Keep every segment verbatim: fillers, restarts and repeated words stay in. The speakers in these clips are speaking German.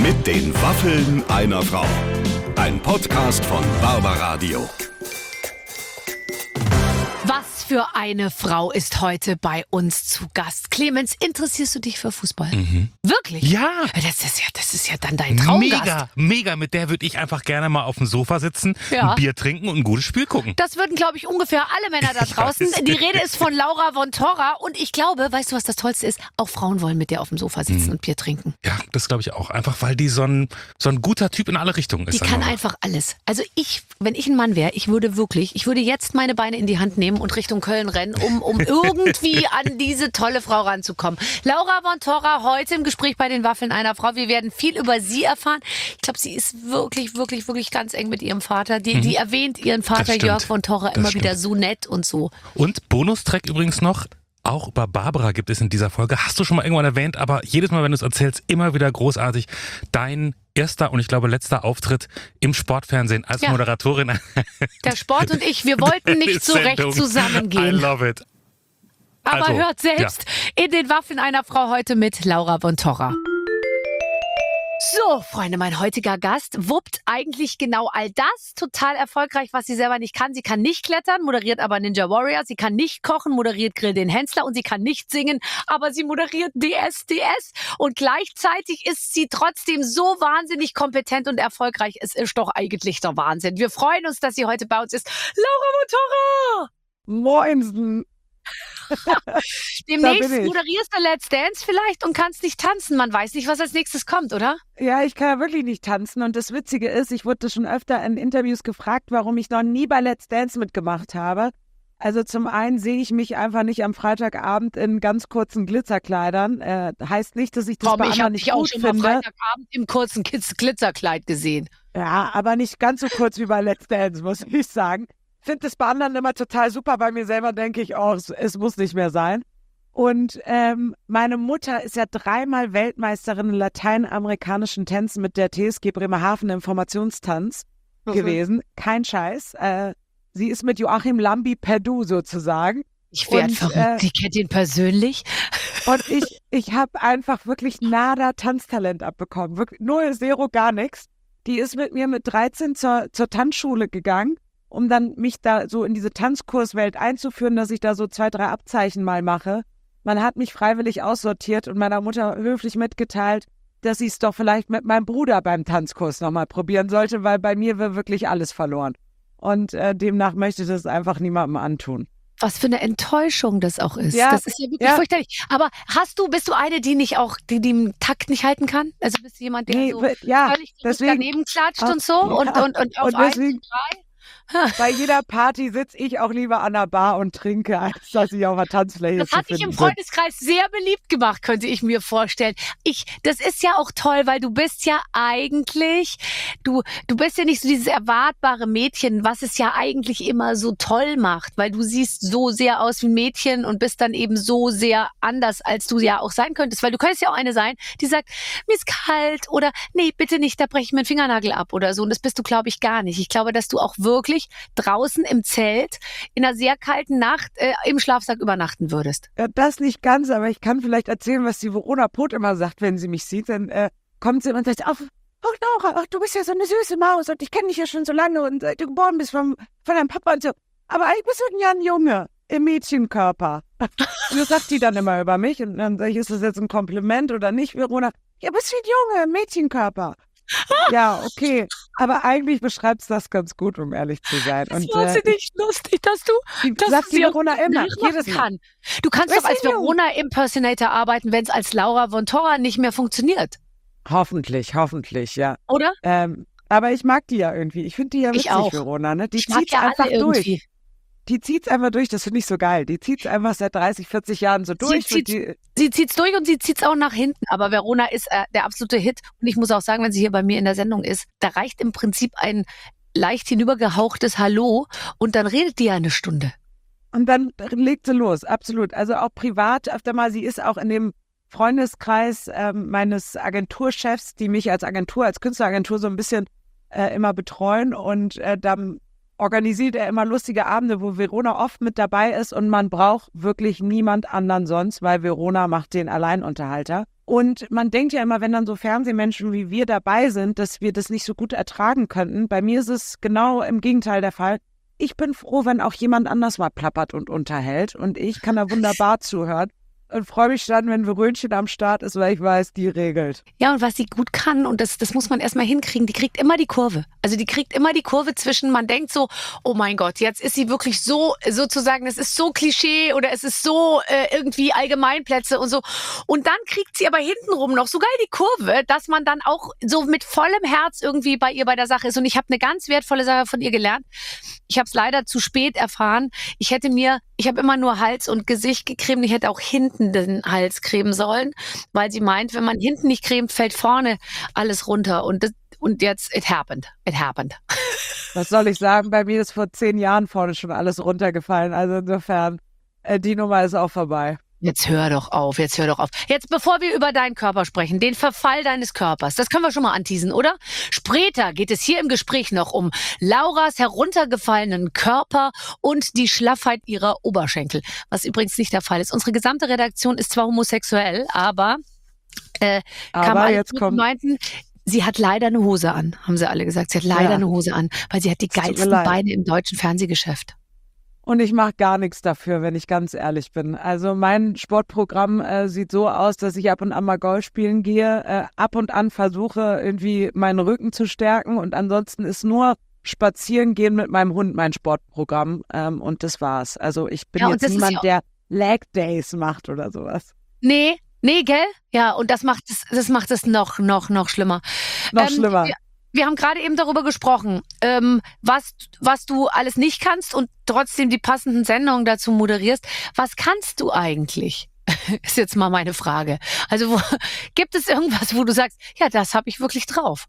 Mit den Waffeln einer Frau. Ein Podcast von Barbaradio. Was für eine Frau ist heute bei uns zu Gast. Clemens, interessierst du dich für Fußball? Mhm. Wirklich? Ja. Das ist ja, das ist ja dann dein Traumgast. Mega, mega. Mit der würde ich einfach gerne mal auf dem Sofa sitzen, Ja. ein Bier trinken und ein gutes Spiel gucken. Das würden, glaube ich, ungefähr alle Männer da Ich draußen. weiß. Die Rede ist von Laura von Torra. Und ich glaube, weißt du, was das Tollste ist? Auch Frauen wollen mit dir auf dem Sofa sitzen Mhm. und Bier trinken. Ja, das glaube ich auch. Einfach, weil die so ein, so ein guter Typ in alle Richtungen ist. Die kann einfach. einfach alles. Also ich, wenn ich ein Mann wäre, ich würde wirklich, ich würde jetzt meine Beine in die Hand nehmen und Richtung Köln rennen, um, um irgendwie an diese tolle Frau ranzukommen. Laura von Torra heute im Gespräch bei den Waffeln einer Frau. Wir werden viel über sie erfahren. Ich glaube, sie ist wirklich, wirklich, wirklich ganz eng mit ihrem Vater. Die, Mhm. die erwähnt ihren Vater stimmt. Jörg von Torra Das immer stimmt. wieder so nett und so. Und Bonustrack übrigens noch. Auch über Barbara gibt es in dieser Folge. Hast du schon mal irgendwann erwähnt, aber jedes Mal, wenn du es erzählst, immer wieder großartig. Dein erster und ich glaube letzter Auftritt im Sportfernsehen als Ja. Moderatorin. Der Sport und ich, wir wollten nicht so recht Sendung. I zusammengehen. love it. Aber Also, hört selbst in den Waffeln einer Frau heute mit Laura von Torra. So, Freunde, mein heutiger Gast wuppt eigentlich genau all das. Total erfolgreich, was sie selber nicht kann. Sie kann nicht klettern, moderiert aber Ninja Warrior. Sie kann nicht kochen, moderiert Grill den Hensler. Und sie kann nicht singen, aber sie moderiert D S D S. Und gleichzeitig ist sie trotzdem so wahnsinnig kompetent und erfolgreich. Es ist doch eigentlich der Wahnsinn. Wir freuen uns, dass sie heute bei uns ist. Laura von Torra! Moinsen. Demnächst bin ich. moderierst du Let's Dance vielleicht und kannst nicht tanzen. Man weiß nicht, was als nächstes kommt, oder? Ja, ich kann ja wirklich nicht tanzen. Und das Witzige ist, ich wurde schon öfter in Interviews gefragt, warum ich noch nie bei Let's Dance mitgemacht habe. Also zum einen sehe ich mich einfach nicht am Freitagabend in ganz kurzen Glitzerkleidern. Äh, heißt nicht, dass ich das Komm, bei ich anderen habe nicht dich auch gut schon mal finde. Freitagabend im kurzen Kids Glitzerkleid gesehen. Ja, aber nicht ganz so kurz wie bei Let's Dance, muss ich sagen. Finde das bei anderen immer total super. Bei mir selber denke ich, oh, es, es muss nicht mehr sein. Und ähm, meine Mutter ist ja dreimal Weltmeisterin in lateinamerikanischen Tänzen mit der T S G Bremerhaven im Formationstanz Mhm. gewesen. Kein Scheiß. Äh, sie ist mit Joachim Lambi per Du sozusagen. Ich werde Und, verrückt. äh, Sie kennt ihn persönlich. Und ich, ich habe einfach wirklich nada Tanztalent abbekommen. Wirklich null, zero, gar nichts. Die ist mit mir mit dreizehn zur, zur Tanzschule gegangen, um dann mich da so in diese Tanzkurswelt einzuführen, dass ich da so zwei, drei Abzeichen mal mache. Man hat mich freiwillig aussortiert und meiner Mutter höflich mitgeteilt, dass sie es doch vielleicht mit meinem Bruder beim Tanzkurs nochmal probieren sollte, weil bei mir wäre wirklich alles verloren. Und äh, demnach möchte ich das einfach niemandem antun. Was für eine Enttäuschung das auch ist. Ja, Das ist ja wirklich ja. fürchterlich. Aber hast du, bist du eine, die nicht auch, die, die den Takt nicht halten kann? Also bist du jemand, der Nee, so w- ja, völlig deswegen- daneben klatscht Ach, und so ja. und, und, und auf Und eins deswegen- und drei? Bei jeder Party sitze ich auch lieber an der Bar und trinke, als dass ich auf der Tanzfläche Das zu hat dich finden im bin. Freundeskreis sehr beliebt gemacht, könnte ich mir vorstellen. Ich, das ist ja auch toll, weil du bist ja eigentlich, du, du bist ja nicht so dieses erwartbare Mädchen, was es ja eigentlich immer so toll macht, weil du siehst so sehr aus wie ein Mädchen und bist dann eben so sehr anders, als du ja auch sein könntest, weil du könntest ja auch eine sein, die sagt, mir ist kalt oder nee, bitte nicht, da breche ich mir den Fingernagel ab oder so. Und das bist du, glaube ich, gar nicht. Ich glaube, dass du auch wirklich draußen im Zelt in einer sehr kalten Nacht äh, im Schlafsack übernachten würdest. Ja, das nicht ganz, aber ich kann vielleicht erzählen, was die Verona Poth immer sagt, wenn sie mich sieht. Dann äh, kommt sie und sagt, ach, ach Laura, ach, du bist ja so eine süße Maus und ich kenne dich ja schon so lange und äh, du geboren bist vom, von deinem Papa und so. Aber eigentlich bist du ja ein Junge im Mädchenkörper. So sagt die dann immer über mich und dann sage ich, ist das jetzt ein Kompliment oder nicht, Verona? Ja, bist du ein Junge im Mädchenkörper. Ja, okay. Aber eigentlich beschreibst du das ganz gut, um ehrlich zu sein. Das Und ist wahnsinnig lustig, dass du, die dass sagt du die sie auch Verona immer, nachmachen jedes Mal. kann. Du kannst Weißt doch als du, Junge? Verona-Impersonator arbeiten, wenn es als Laura von Torra nicht mehr funktioniert, Hoffentlich, hoffentlich, ja. oder? Ähm, aber ich mag die ja irgendwie. Ich finde die ja Ich witzig, auch. Verona, ne? Die Ich mag zieht's ja einfach alle irgendwie. durch. Die zieht's einfach durch, das finde ich so geil. Die zieht's einfach seit dreißig, vierzig Jahren so durch. Sie und die, Sie zieht's durch und sie zieht's auch nach hinten. Aber Verona ist äh, der absolute Hit. Und ich muss auch sagen, wenn sie hier bei mir in der Sendung ist, da reicht im Prinzip ein leicht hinübergehauchtes Hallo und dann redet die ja eine Stunde. und dann legt sie los, absolut. Also auch privat öfter mal, sie ist auch in dem Freundeskreis ähm, meines Agenturchefs, die mich als Agentur, als Künstleragentur so ein bisschen äh, immer betreuen und äh, dann organisiert er immer lustige Abende, wo Verona oft mit dabei ist und man braucht wirklich niemand anderen sonst, weil Verona macht den Alleinunterhalter. Und man denkt ja immer, wenn dann so Fernsehmenschen wie wir dabei sind, dass wir das nicht so gut ertragen könnten. Bei mir ist es genau im Gegenteil der Fall. Ich bin froh, wenn auch jemand anders mal plappert und unterhält. Und ich kann da wunderbar zuhören. Und freue mich dann, wenn Verönchen am Start ist, weil ich weiß, die regelt. Ja, und was sie gut kann, und das, das muss man erstmal hinkriegen, die kriegt immer die Kurve. Also die kriegt immer die Kurve zwischen, man denkt so, oh mein Gott, jetzt ist sie wirklich so, sozusagen, es ist so Klischee oder es ist so äh, irgendwie Allgemeinplätze und so. Und dann kriegt sie aber hintenrum noch so geil die Kurve, dass man dann auch so mit vollem Herz irgendwie bei ihr bei der Sache ist. Und ich habe eine ganz wertvolle Sache von ihr gelernt. Ich habe es leider zu spät erfahren. Ich hätte mir, ich habe immer nur Hals und Gesicht gecremt. Ich hätte auch hinten den Hals cremen sollen, weil sie meint, wenn man hinten nicht cremt, fällt vorne alles runter. Und das, und jetzt, it happened. It happened. Was soll ich sagen? Bei mir ist vor zehn Jahren vorne schon alles runtergefallen. Also insofern, äh, die Nummer ist auch vorbei. Jetzt hör doch auf, jetzt hör doch auf. Jetzt, bevor wir über deinen Körper sprechen, den Verfall deines Körpers, das können wir schon mal anteasen, oder? Später geht es hier im Gespräch noch um Lauras heruntergefallenen Körper und die Schlaffheit ihrer Oberschenkel, was übrigens nicht der Fall ist. Unsere gesamte Redaktion ist zwar homosexuell, aber, äh, kam Aber alle jetzt zurück kommt... und meinten, sie hat leider eine Hose an, haben sie alle gesagt. Sie hat leider Ja. eine Hose an, weil sie hat die Es tut mir geilsten leid. Beine im deutschen Fernsehgeschäft. Und ich mache gar nichts dafür, wenn ich ganz ehrlich bin. Also mein Sportprogramm äh, sieht so aus, dass ich ab und an mal Golf spielen gehe, äh, ab und an versuche, irgendwie meinen Rücken zu stärken und ansonsten ist nur spazieren gehen mit meinem Hund mein Sportprogramm ähm, und das war's. Also ich bin Ja, und jetzt das ist niemand, ja- der Leg Days macht oder sowas. Nee, nee, gell? Ja, und das macht es, das macht es noch, noch, noch schlimmer. Noch Ähm, schlimmer. Wir, wir haben gerade eben darüber gesprochen, ähm, was, was du alles nicht kannst und trotzdem die passenden Sendungen dazu moderierst. Was kannst du eigentlich? Ist jetzt mal meine Frage. Also wo, gibt es irgendwas, wo du sagst, ja, das habe ich wirklich drauf?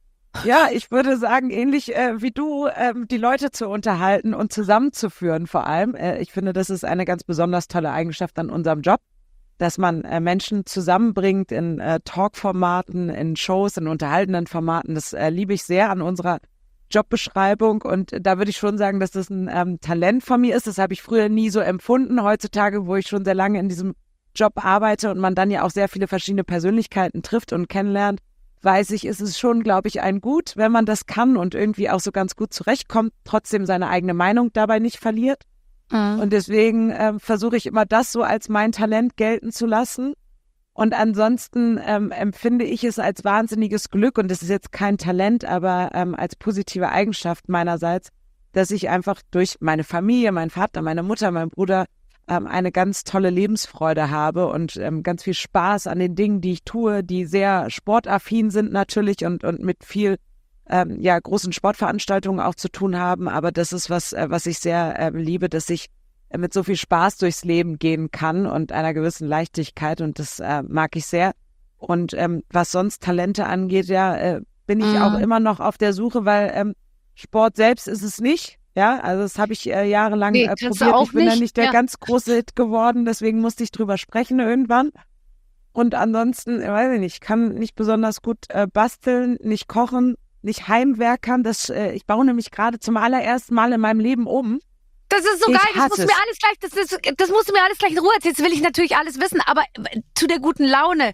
Ja, ich würde sagen, ähnlich äh, wie du, ähm, die Leute zu unterhalten und zusammenzuführen vor allem. Äh, ich finde, das ist eine ganz besonders tolle Eigenschaft an unserem Job, dass man äh, Menschen zusammenbringt in äh, Talkformaten, in Shows, in unterhaltenden Formaten. Das äh, liebe ich sehr an unserer Jobbeschreibung und äh, da würde ich schon sagen, dass das ein ähm, Talent von mir ist. Das habe ich früher nie so empfunden. Heutzutage, wo ich schon sehr lange in diesem Job arbeite und man dann ja auch sehr viele verschiedene Persönlichkeiten trifft und kennenlernt, weiß ich, ist es schon, glaube ich, ein Gut, wenn man das kann und irgendwie auch so ganz gut zurechtkommt, trotzdem seine eigene Meinung dabei nicht verliert. Mhm. Und deswegen ähm, versuche ich immer das so als mein Talent gelten zu lassen. Und ansonsten ähm, empfinde ich es als wahnsinniges Glück, und das ist jetzt kein Talent, aber ähm, als positive Eigenschaft meinerseits, dass ich einfach durch meine Familie, meinen Vater, meine Mutter, meinen Bruder ähm, eine ganz tolle Lebensfreude habe und ähm, ganz viel Spaß an den Dingen, die ich tue, die sehr sportaffin sind natürlich und, und mit viel Ähm, ja, großen Sportveranstaltungen auch zu tun haben, aber das ist was, äh, was ich sehr äh, liebe, dass ich äh, mit so viel Spaß durchs Leben gehen kann und einer gewissen Leichtigkeit und das äh, mag ich sehr. Und ähm, was sonst Talente angeht, ja, äh, bin ich Mhm. auch immer noch auf der Suche, weil ähm, Sport selbst ist es nicht, ja, also das habe ich äh, jahrelang Nee, äh, kannst du probiert. auch Ich bin ja nicht, nicht der ja. ganz große Hit geworden, deswegen musste ich drüber sprechen irgendwann. Und ansonsten, äh, weiß ich nicht, ich kann nicht besonders gut äh, basteln, nicht kochen, nicht Heimwerkern. Das, äh, ich baue nämlich gerade zum allerersten Mal in meinem Leben um. Das ist so Ich geil, das hasse musst du es. mir alles gleich, das, ist, das musst du mir alles gleich in Ruhe erzählen. Jetzt will ich natürlich alles wissen, aber zu der guten Laune,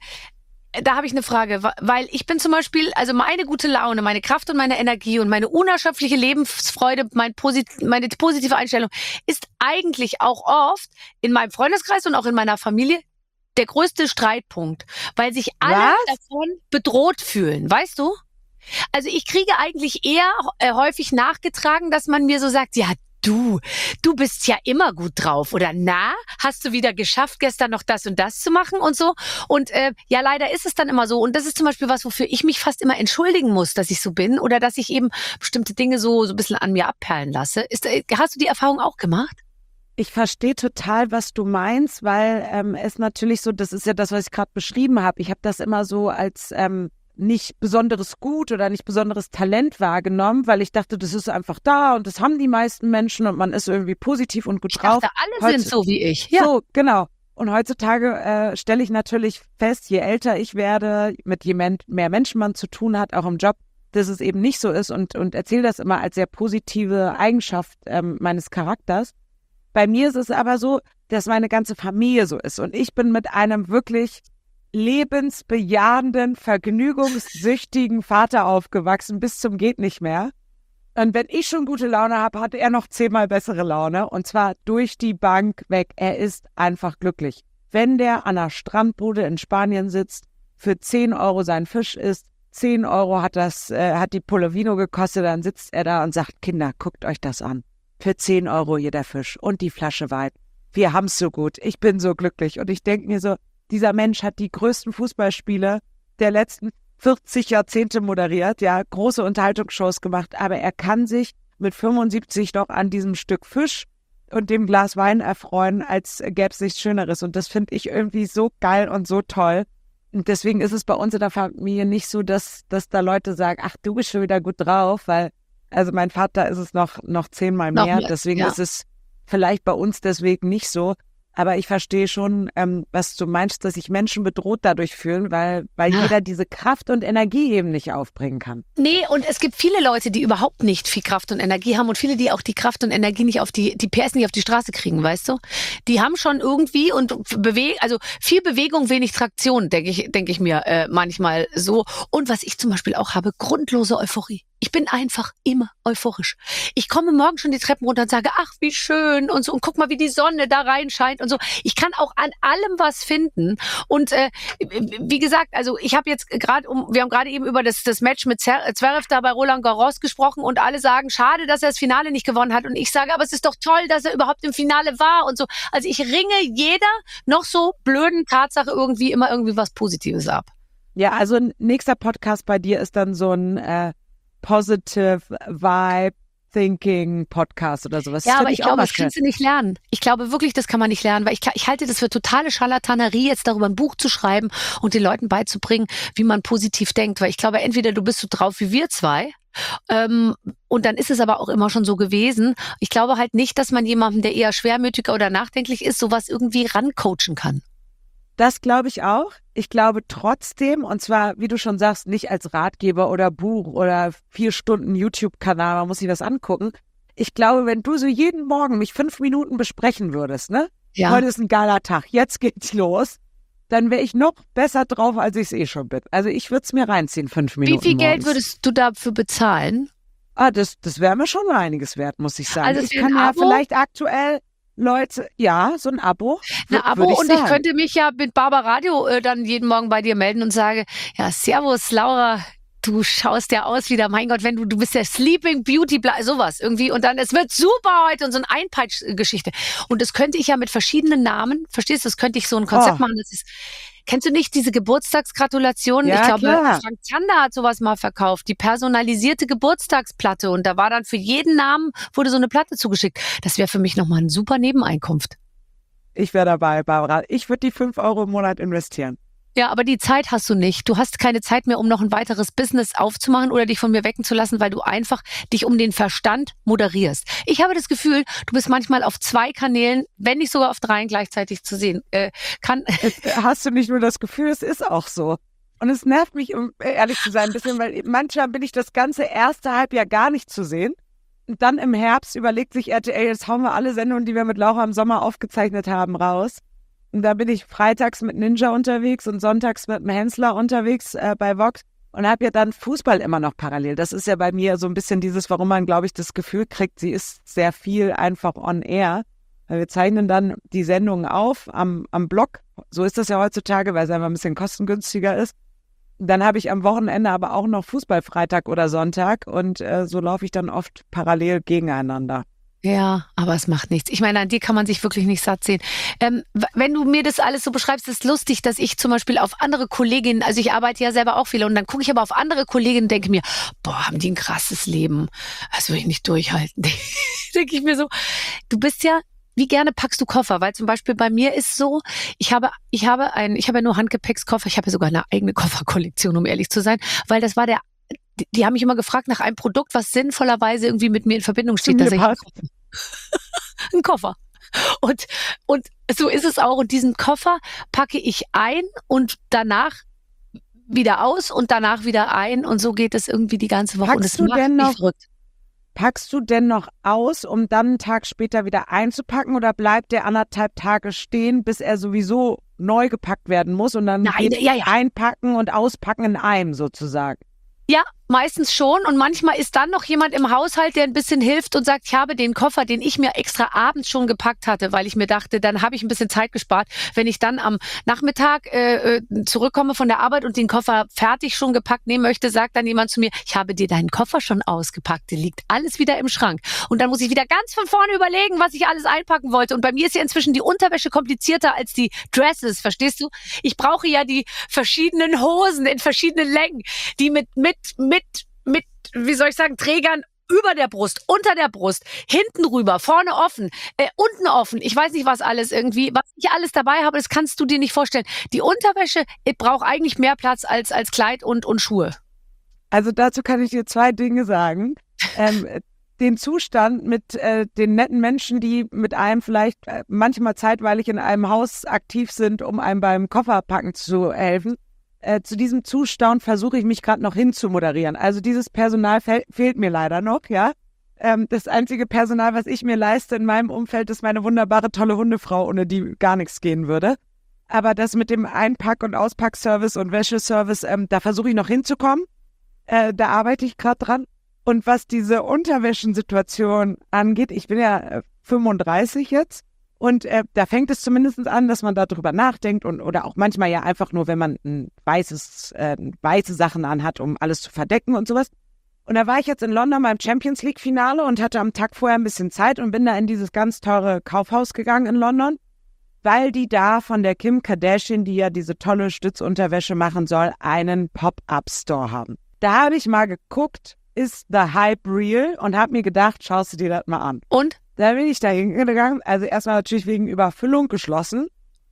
da habe ich eine Frage, weil ich bin zum Beispiel, also meine gute Laune, meine Kraft und meine Energie und meine unerschöpfliche Lebensfreude, mein Posit meine positive Einstellung ist eigentlich auch oft in meinem Freundeskreis und auch in meiner Familie der größte Streitpunkt, weil sich alle Was? davon bedroht fühlen, weißt du? Also ich kriege eigentlich eher äh, häufig nachgetragen, dass man mir so sagt, ja, du, du bist ja immer gut drauf. Oder na, hast du wieder geschafft, gestern noch das und das zu machen und so. Und äh, ja, leider ist es dann immer so. Und das ist zum Beispiel was, wofür ich mich fast immer entschuldigen muss, dass ich so bin. Oder dass ich eben bestimmte Dinge so, so ein bisschen an mir abperlen lasse. Ist, äh, hast du die Erfahrung auch gemacht? Ich verstehe total, was du meinst, weil ähm, es natürlich so, das ist ja das, was ich gerade beschrieben habe. Ich habe das immer so als ähm, nicht besonderes Gut oder nicht besonderes Talent wahrgenommen, weil ich dachte, das ist einfach da und das haben die meisten Menschen und man ist irgendwie positiv und gut Ich drauf. dachte, alle Heute- sind so wie ich. Ja. So, genau. Und heutzutage äh, stelle ich natürlich fest, je älter ich werde, mit je men mehr Menschen man zu tun hat, auch im Job, dass es eben nicht so ist und, und erzähle das immer als sehr positive Eigenschaft ähm, meines Charakters. Bei mir ist es aber so, dass meine ganze Familie so ist und ich bin mit einem wirklich lebensbejahenden, vergnügungssüchtigen Vater aufgewachsen, bis zum geht nicht mehr. Und wenn ich schon gute Laune habe, hat er noch zehnmal bessere Laune. Und zwar durch die Bank weg. Er ist einfach glücklich. Wenn der an einer Strandbude in Spanien sitzt, für zehn Euro seinen Fisch isst, zehn Euro hat das, äh, hat die Polovino gekostet, dann sitzt er da und sagt, Kinder, guckt euch das an. Für zehn Euro hier der Fisch und die Flasche Wein. Wir haben's so gut. Ich bin so glücklich. Und ich denke mir so, dieser Mensch hat die größten Fußballspiele der letzten vierzig Jahrzehnte moderiert, ja, große Unterhaltungsshows gemacht, aber er kann sich mit fünfundsiebzig noch an diesem Stück Fisch und dem Glas Wein erfreuen, als gäbe es nichts Schöneres. Und das finde ich irgendwie so geil und so toll. Und deswegen ist es bei uns in der Familie nicht so, dass, dass da Leute sagen, ach, du bist schon wieder gut drauf, weil, also mein Vater ist es noch, noch zehnmal mehr. Noch mehr, deswegen ja. ist es vielleicht bei uns deswegen nicht so. Aber ich verstehe schon, ähm, was du meinst, dass sich Menschen bedroht dadurch fühlen, weil, weil Ja. jeder diese Kraft und Energie eben nicht aufbringen kann. Nee, und es gibt viele Leute, die überhaupt nicht viel Kraft und Energie haben und viele, die auch die Kraft und Energie nicht auf die, die P S nicht auf die Straße kriegen, weißt du? Die haben schon irgendwie und bewegen, also viel Bewegung, wenig Traktion, denke ich, denke ich mir äh, manchmal so. Und was ich zum Beispiel auch habe, grundlose Euphorie. Ich bin einfach immer euphorisch. Ich komme morgen schon die Treppen runter und sage, ach, wie schön und so. Und guck mal, wie die Sonne da reinscheint und so. Ich kann auch an allem was finden. Und äh, wie gesagt, also ich habe jetzt gerade, um, wir haben gerade eben über das, das Match mit Zverev da bei Roland Garros gesprochen und alle sagen, schade, dass er das Finale nicht gewonnen hat. Und ich sage, aber es ist doch toll, dass er überhaupt im Finale war und so. Also ich ringe jeder noch so blöden Tatsache irgendwie immer irgendwie was Positives ab. Ja, also ein nächster Podcast bei dir ist dann so ein äh, Positive Vibe Thinking Podcast oder sowas. Ja, Das aber find ich auch glaube, was das kannst du nicht lernen. Ich glaube wirklich, das kann man nicht lernen, weil ich, ich halte das für totale Scharlatanerie, jetzt darüber ein Buch zu schreiben und den Leuten beizubringen, wie man positiv denkt. Weil ich glaube, entweder du bist so drauf wie wir zwei, ähm, und dann ist es aber auch immer schon so gewesen. Ich glaube halt nicht, dass man jemanden, der eher schwermütiger oder nachdenklich ist, sowas irgendwie rancoachen kann. Das glaube ich auch. Ich glaube trotzdem, und zwar, wie du schon sagst, nicht als Ratgeber oder Buch oder vier Stunden YouTube-Kanal, man muss sich das angucken. Ich glaube, wenn du so jeden Morgen mich fünf Minuten besprechen würdest, ne? Ja. Heute ist ein geiler Tag, jetzt geht's los, dann wäre ich noch besser drauf, als ich es eh schon bin. Also ich würde es mir reinziehen, fünf Minuten Wie viel Geld morgens. würdest du dafür bezahlen? Ah, das, das wäre mir schon einiges wert, muss ich sagen. Also ich für kann ein ja Abo? vielleicht aktuell Leute, ja, so ein Abo. Ein wür- Abo würd ich und ich sagen. könnte mich ja mit Barber Radio äh, dann jeden Morgen bei dir melden und sage, ja, servus Laura, du schaust ja aus wie der, mein Gott, wenn du, du bist der Sleeping Beauty, bla, sowas irgendwie und dann, es wird super heute und so eine Einpeitsch-Geschichte. Und das könnte ich ja mit verschiedenen Namen, verstehst du, das könnte ich so ein Konzept Oh. machen, das ist, kennst du nicht diese Geburtstagsgratulation? Ja, ich glaube, klar. Frank Zander hat sowas mal verkauft, die personalisierte Geburtstagsplatte und da war dann für jeden Namen, wurde so eine Platte zugeschickt. Das wäre für mich nochmal eine super Nebeneinkunft. Ich wäre dabei, Barbara. Ich würde die fünf Euro im Monat investieren. Ja, aber die Zeit hast du nicht. Du hast keine Zeit mehr, um noch ein weiteres Business aufzumachen oder dich von mir wecken zu lassen, weil du einfach dich um den Verstand moderierst. Ich habe das Gefühl, du bist manchmal auf zwei Kanälen, wenn nicht sogar auf dreien gleichzeitig zu sehen. Äh, kann Es, hast du nicht nur das Gefühl, es ist auch so. Und es nervt mich, um ehrlich zu sein, ein bisschen, weil manchmal bin ich das ganze erste Halbjahr gar nicht zu sehen. Und dann im Herbst überlegt sich R T L, jetzt hauen wir alle Sendungen, die wir mit Laura im Sommer aufgezeichnet haben, raus. Und da bin ich freitags mit Ninja unterwegs und sonntags mit dem Hensler unterwegs äh, bei Vox und habe ja dann Fußball immer noch parallel. Das ist ja bei mir so ein bisschen dieses, warum man, glaube ich, das Gefühl kriegt, sie ist sehr viel einfach on air. Weil wir zeichnen dann die Sendungen auf am, am Blog. So ist das ja heutzutage, weil es einfach ein bisschen kostengünstiger ist. Dann habe ich am Wochenende aber auch noch Fußball-Freitag oder Sonntag und äh, so laufe ich dann oft parallel gegeneinander. Ja, aber es macht nichts. Ich meine, an dir kann man sich wirklich nicht satt sehen. Ähm, w- wenn du mir das alles so beschreibst, ist lustig, dass ich zum Beispiel auf andere Kolleginnen, also ich arbeite ja selber auch viel und dann gucke ich aber auf andere Kolleginnen und denke mir, boah, haben die ein krasses Leben. Das würde ich nicht durchhalten. Denke ich mir so, du bist ja, wie gerne packst du Koffer? Weil zum Beispiel bei mir ist so, ich habe, ich habe ein, ich habe ja nur Handgepäckskoffer, ich habe ja sogar eine eigene Kofferkollektion, um ehrlich zu sein, weil das war der, die, die haben mich immer gefragt nach einem Produkt, was sinnvollerweise irgendwie mit mir in Verbindung steht. Mir Da sag ich, passt. ein Koffer. Und, und so ist es auch. Und diesen Koffer packe ich ein und danach wieder aus und danach wieder ein. Und so geht es irgendwie die ganze Woche. und es Packst du macht denn mich noch- verrückt. packst du denn noch aus, um dann einen Tag später wieder einzupacken oder bleibt der anderthalb Tage stehen, bis er sowieso neu gepackt werden muss und dann Nein, geht ja, ja. einpacken und auspacken in einem sozusagen? Ja, meistens schon. Und manchmal ist dann noch jemand im Haushalt, der ein bisschen hilft und sagt, ich habe den Koffer, den ich mir extra abends schon gepackt hatte, weil ich mir dachte, dann habe ich ein bisschen Zeit gespart. Wenn ich dann am Nachmittag äh, zurückkomme von der Arbeit und den Koffer fertig schon gepackt nehmen möchte, sagt dann jemand zu mir, ich habe dir deinen Koffer schon ausgepackt, der liegt alles wieder im Schrank. Und dann muss ich wieder ganz von vorne überlegen, was ich alles einpacken wollte. Und bei mir ist ja inzwischen die Unterwäsche komplizierter als die Dresses, verstehst du? Ich brauche ja die verschiedenen Hosen in verschiedenen Längen, die mit, mit, mit mit, wie soll ich sagen, Trägern über der Brust, unter der Brust, hinten rüber, vorne offen, äh, unten offen. Ich weiß nicht, was alles irgendwie, was ich alles dabei habe, das kannst du dir nicht vorstellen. Die Unterwäsche braucht eigentlich mehr Platz als, als Kleid und, und Schuhe. Also dazu kann ich dir zwei Dinge sagen. Ähm, den Zustand mit äh, den netten Menschen, die mit einem vielleicht äh, manchmal zeitweilig in einem Haus aktiv sind, um einem beim Kofferpacken zu helfen. Äh, zu diesem Zustand versuche ich mich gerade noch hinzumoderieren. Also dieses Personal fe- fehlt mir leider noch, ja. Ähm, das einzige Personal, was ich mir leiste in meinem Umfeld, ist meine wunderbare, tolle Hundefrau, ohne die gar nichts gehen würde. Aber das mit dem Einpack- und Auspackservice und Wäscheservice, ähm, da versuche ich noch hinzukommen. Äh, da arbeite ich gerade dran. Und was diese Unterwäschensituation angeht, ich bin ja äh, fünfunddreißig jetzt. Und äh, da fängt es zumindest an, dass man darüber nachdenkt und oder auch manchmal ja einfach nur, wenn man ein weißes, äh, weiße Sachen anhat, um alles zu verdecken und sowas. Und da war ich jetzt in London beim Champions League Finale und hatte am Tag vorher ein bisschen Zeit und bin da in dieses ganz teure Kaufhaus gegangen in London, weil die da von der Kim Kardashian, die ja diese tolle Stützunterwäsche machen soll, einen Pop-Up-Store haben. Da habe ich mal geguckt, ist the hype real? Und habe mir gedacht, schaust du dir das mal an. Und? Da bin ich da hingegangen, also erstmal natürlich wegen Überfüllung geschlossen,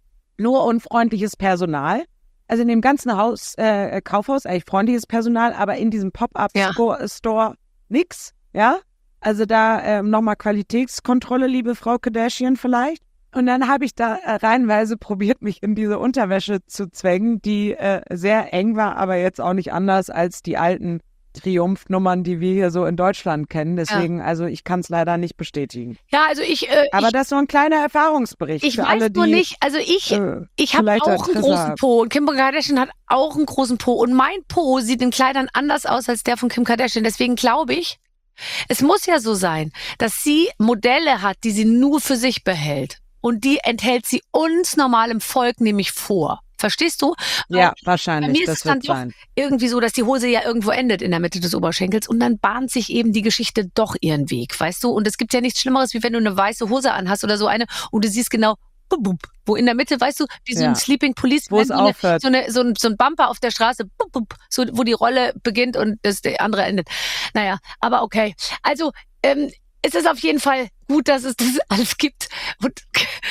nur unfreundliches Personal. Also in dem ganzen Haus, äh, Kaufhaus eigentlich freundliches Personal, aber in diesem Pop-Up-Store ja. nix, ja. Also da ähm, nochmal Qualitätskontrolle, liebe Frau Kardashian vielleicht. Und dann habe ich da äh, reihenweise probiert, mich in diese Unterwäsche zu zwängen, die äh, sehr eng war, aber jetzt auch nicht anders als die alten Triumphnummern, die wir hier so in Deutschland kennen. Deswegen, ja. also ich kann es leider nicht bestätigen. Ja, also ich... Äh, Aber ich, das ist so ein kleiner Erfahrungsbericht ich für weiß alle, die... nur nicht, also ich, äh, ich habe auch einen großen haben. Po und Kim Kardashian hat auch einen großen Po und mein Po sieht in Kleidern anders aus als der von Kim Kardashian. Deswegen glaube ich, es muss ja so sein, dass sie Modelle hat, die sie nur für sich behält. Und die enthält sie uns normalem Volk nämlich vor. Verstehst du? Ja, und wahrscheinlich. Bei mir ist das es dann wird doch sein. irgendwie so, dass die Hose ja irgendwo endet in der Mitte des Oberschenkels und dann bahnt sich eben die Geschichte doch ihren Weg, weißt du? Und es gibt ja nichts Schlimmeres, wie wenn du eine weiße Hose anhast oder so eine und du siehst genau, bub, bub, wo in der Mitte, weißt du, wie so ja. ein Sleeping Police, wo es aufhört. So, eine, so, ein, so ein Bumper auf der Straße, bub, bub, so, wo die Rolle beginnt und das der andere endet. Naja, aber okay. Also, ähm, es ist auf jeden Fall gut, dass es das alles gibt. Und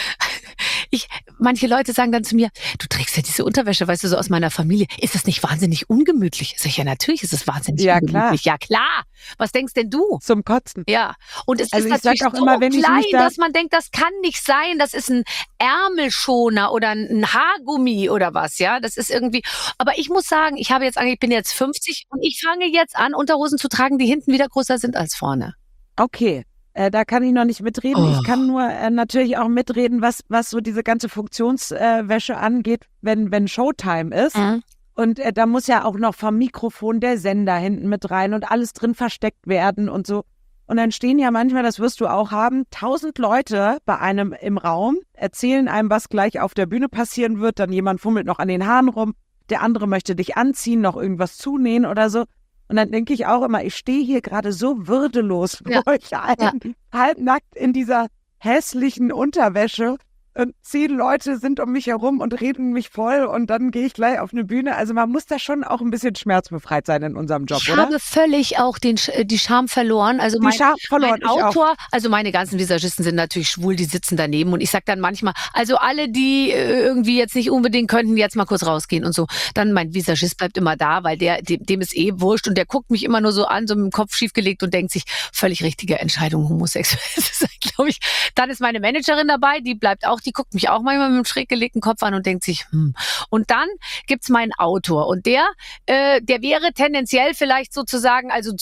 ich, manche Leute sagen dann zu mir, du trägst ja diese Unterwäsche, weißt du, so aus meiner Familie. Ist das nicht wahnsinnig ungemütlich? Sag ich, ja, natürlich ist es wahnsinnig ja, ungemütlich. Klar. Ja, klar. Was denkst denn du? Zum Kotzen. Ja. Und es also ist natürlich auch so immer, wenn klein, ich da dass man denkt, das kann nicht sein. Das ist ein Ärmelschoner oder ein Haargummi oder was, ja. Das ist irgendwie, aber ich muss sagen, ich habe jetzt, ich bin jetzt fünfzig und ich fange jetzt an, Unterhosen zu tragen, die hinten wieder größer sind als vorne. Okay. Äh, da kann ich noch nicht mitreden. Oh. Ich kann nur äh, natürlich auch mitreden, was was so diese ganze Funktionswäsche äh, angeht, wenn wenn Showtime ist. Mhm. Und äh, da muss ja auch noch vom Mikrofon der Sender hinten mit rein und alles drin versteckt werden und so. Und dann stehen ja manchmal, das wirst du auch haben, tausend Leute bei einem im Raum, erzählen einem, was gleich auf der Bühne passieren wird. Dann jemand fummelt noch an den Haaren rum, der andere möchte dich anziehen, noch irgendwas zunähen oder so. Und dann denke ich auch immer, ich stehe hier gerade so würdelos vor ja. euch allen, ja. halbnackt in dieser hässlichen Unterwäsche. Und zehn Leute sind um mich herum und reden mich voll und dann gehe ich gleich auf eine Bühne. Also man muss da schon auch ein bisschen schmerzbefreit sein in unserem Job, ich oder? Ich habe völlig auch den, die Scham verloren. Also die mein, Scham verloren, mein Autor, also meine ganzen Visagisten sind natürlich schwul, die sitzen daneben und ich sage dann manchmal, also alle, die irgendwie jetzt nicht unbedingt könnten, jetzt mal kurz rausgehen und so. Dann mein Visagist bleibt immer da, weil der dem, dem ist eh wurscht und der guckt mich immer nur so an, so mit dem Kopf schiefgelegt und denkt sich, völlig richtige Entscheidung, homosexuell zu sein, glaube ich. Dann ist meine Managerin dabei, die bleibt auch, die guckt mich auch manchmal mit einem schräg gelegten Kopf an und denkt sich, hm. Und dann gibt's meinen Autor und der, äh, der wäre tendenziell vielleicht sozusagen, also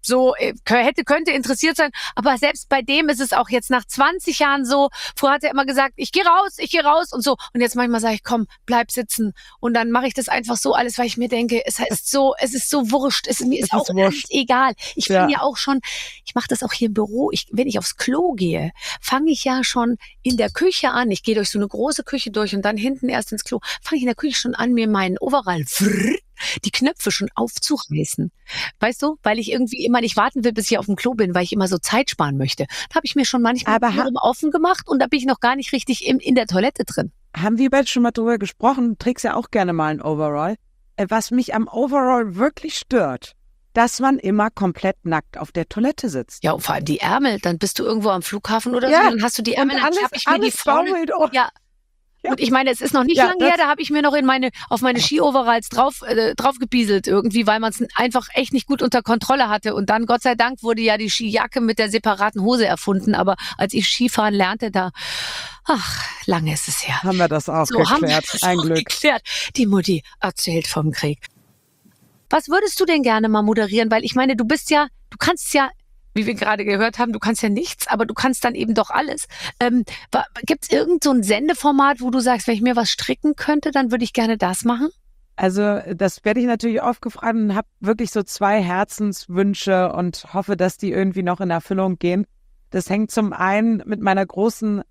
so äh, hätte, könnte interessiert sein. Aber selbst bei dem ist es auch jetzt nach zwanzig Jahren so. Früher hat er immer gesagt, ich gehe raus, ich gehe raus und so. Und jetzt manchmal sage ich, komm, bleib sitzen. Und dann mache ich das einfach so alles, weil ich mir denke, es ist so, es ist so wurscht. Es, mir ist Es auch ist wurscht. ganz egal. Ich Ja. fange ja auch schon, ich mache das auch hier im Büro. Ich, wenn ich aufs Klo gehe, fange ich ja schon in der Küche an. Ich gehe durch so eine große Küche durch und dann hinten erst ins Klo. Fange ich in der Küche schon an, mir meinen Overall frrr, die Knöpfe schon aufzureißen. Weißt du? Weil ich irgendwie immer nicht warten will, bis ich auf dem Klo bin, weil ich immer so Zeit sparen möchte. Da habe ich mir schon manchmal Aber die ha- Türen offen gemacht und da bin ich noch gar nicht richtig in, in der Toilette drin. Haben wir beide schon mal drüber gesprochen, du trägst ja auch gerne mal ein Overall. Äh, Was mich am Overall wirklich stört, dass man immer komplett nackt auf der Toilette sitzt. Ja, und vor allem die Ärmel. Dann bist du irgendwo am Flughafen oder Ja, so, dann hast du die Ärmel, Und dann alles, klappe ich mir die alles vorne. baumelt um. Ja. Ja. Und ich meine, es ist noch nicht Ja, lange das- her, da habe ich mir noch in meine, auf meine Ski-Overalls drauf, äh, drauf gebieselt irgendwie, weil man es einfach echt nicht gut unter Kontrolle hatte. Und dann, Gott sei Dank, wurde ja die Skijacke mit der separaten Hose erfunden. Aber als ich Skifahren lernte, da, ach, lange ist es her. Haben wir das auch So haben wir geklärt. das Ein auch Glück. geklärt. Die Mutti erzählt vom Krieg. Was würdest du denn gerne mal moderieren? Weil ich meine, du bist ja, du kannst ja, wie wir gerade gehört haben, du kannst ja nichts, aber du kannst dann eben doch alles. Ähm, Gibt es irgend so ein Sendeformat, wo du sagst, wenn ich mir was stricken könnte, dann würde ich gerne das machen? Also das werde ich natürlich oft gefragt und habe wirklich so zwei Herzenswünsche und hoffe, dass die irgendwie noch in Erfüllung gehen. Das hängt zum einen mit meiner großen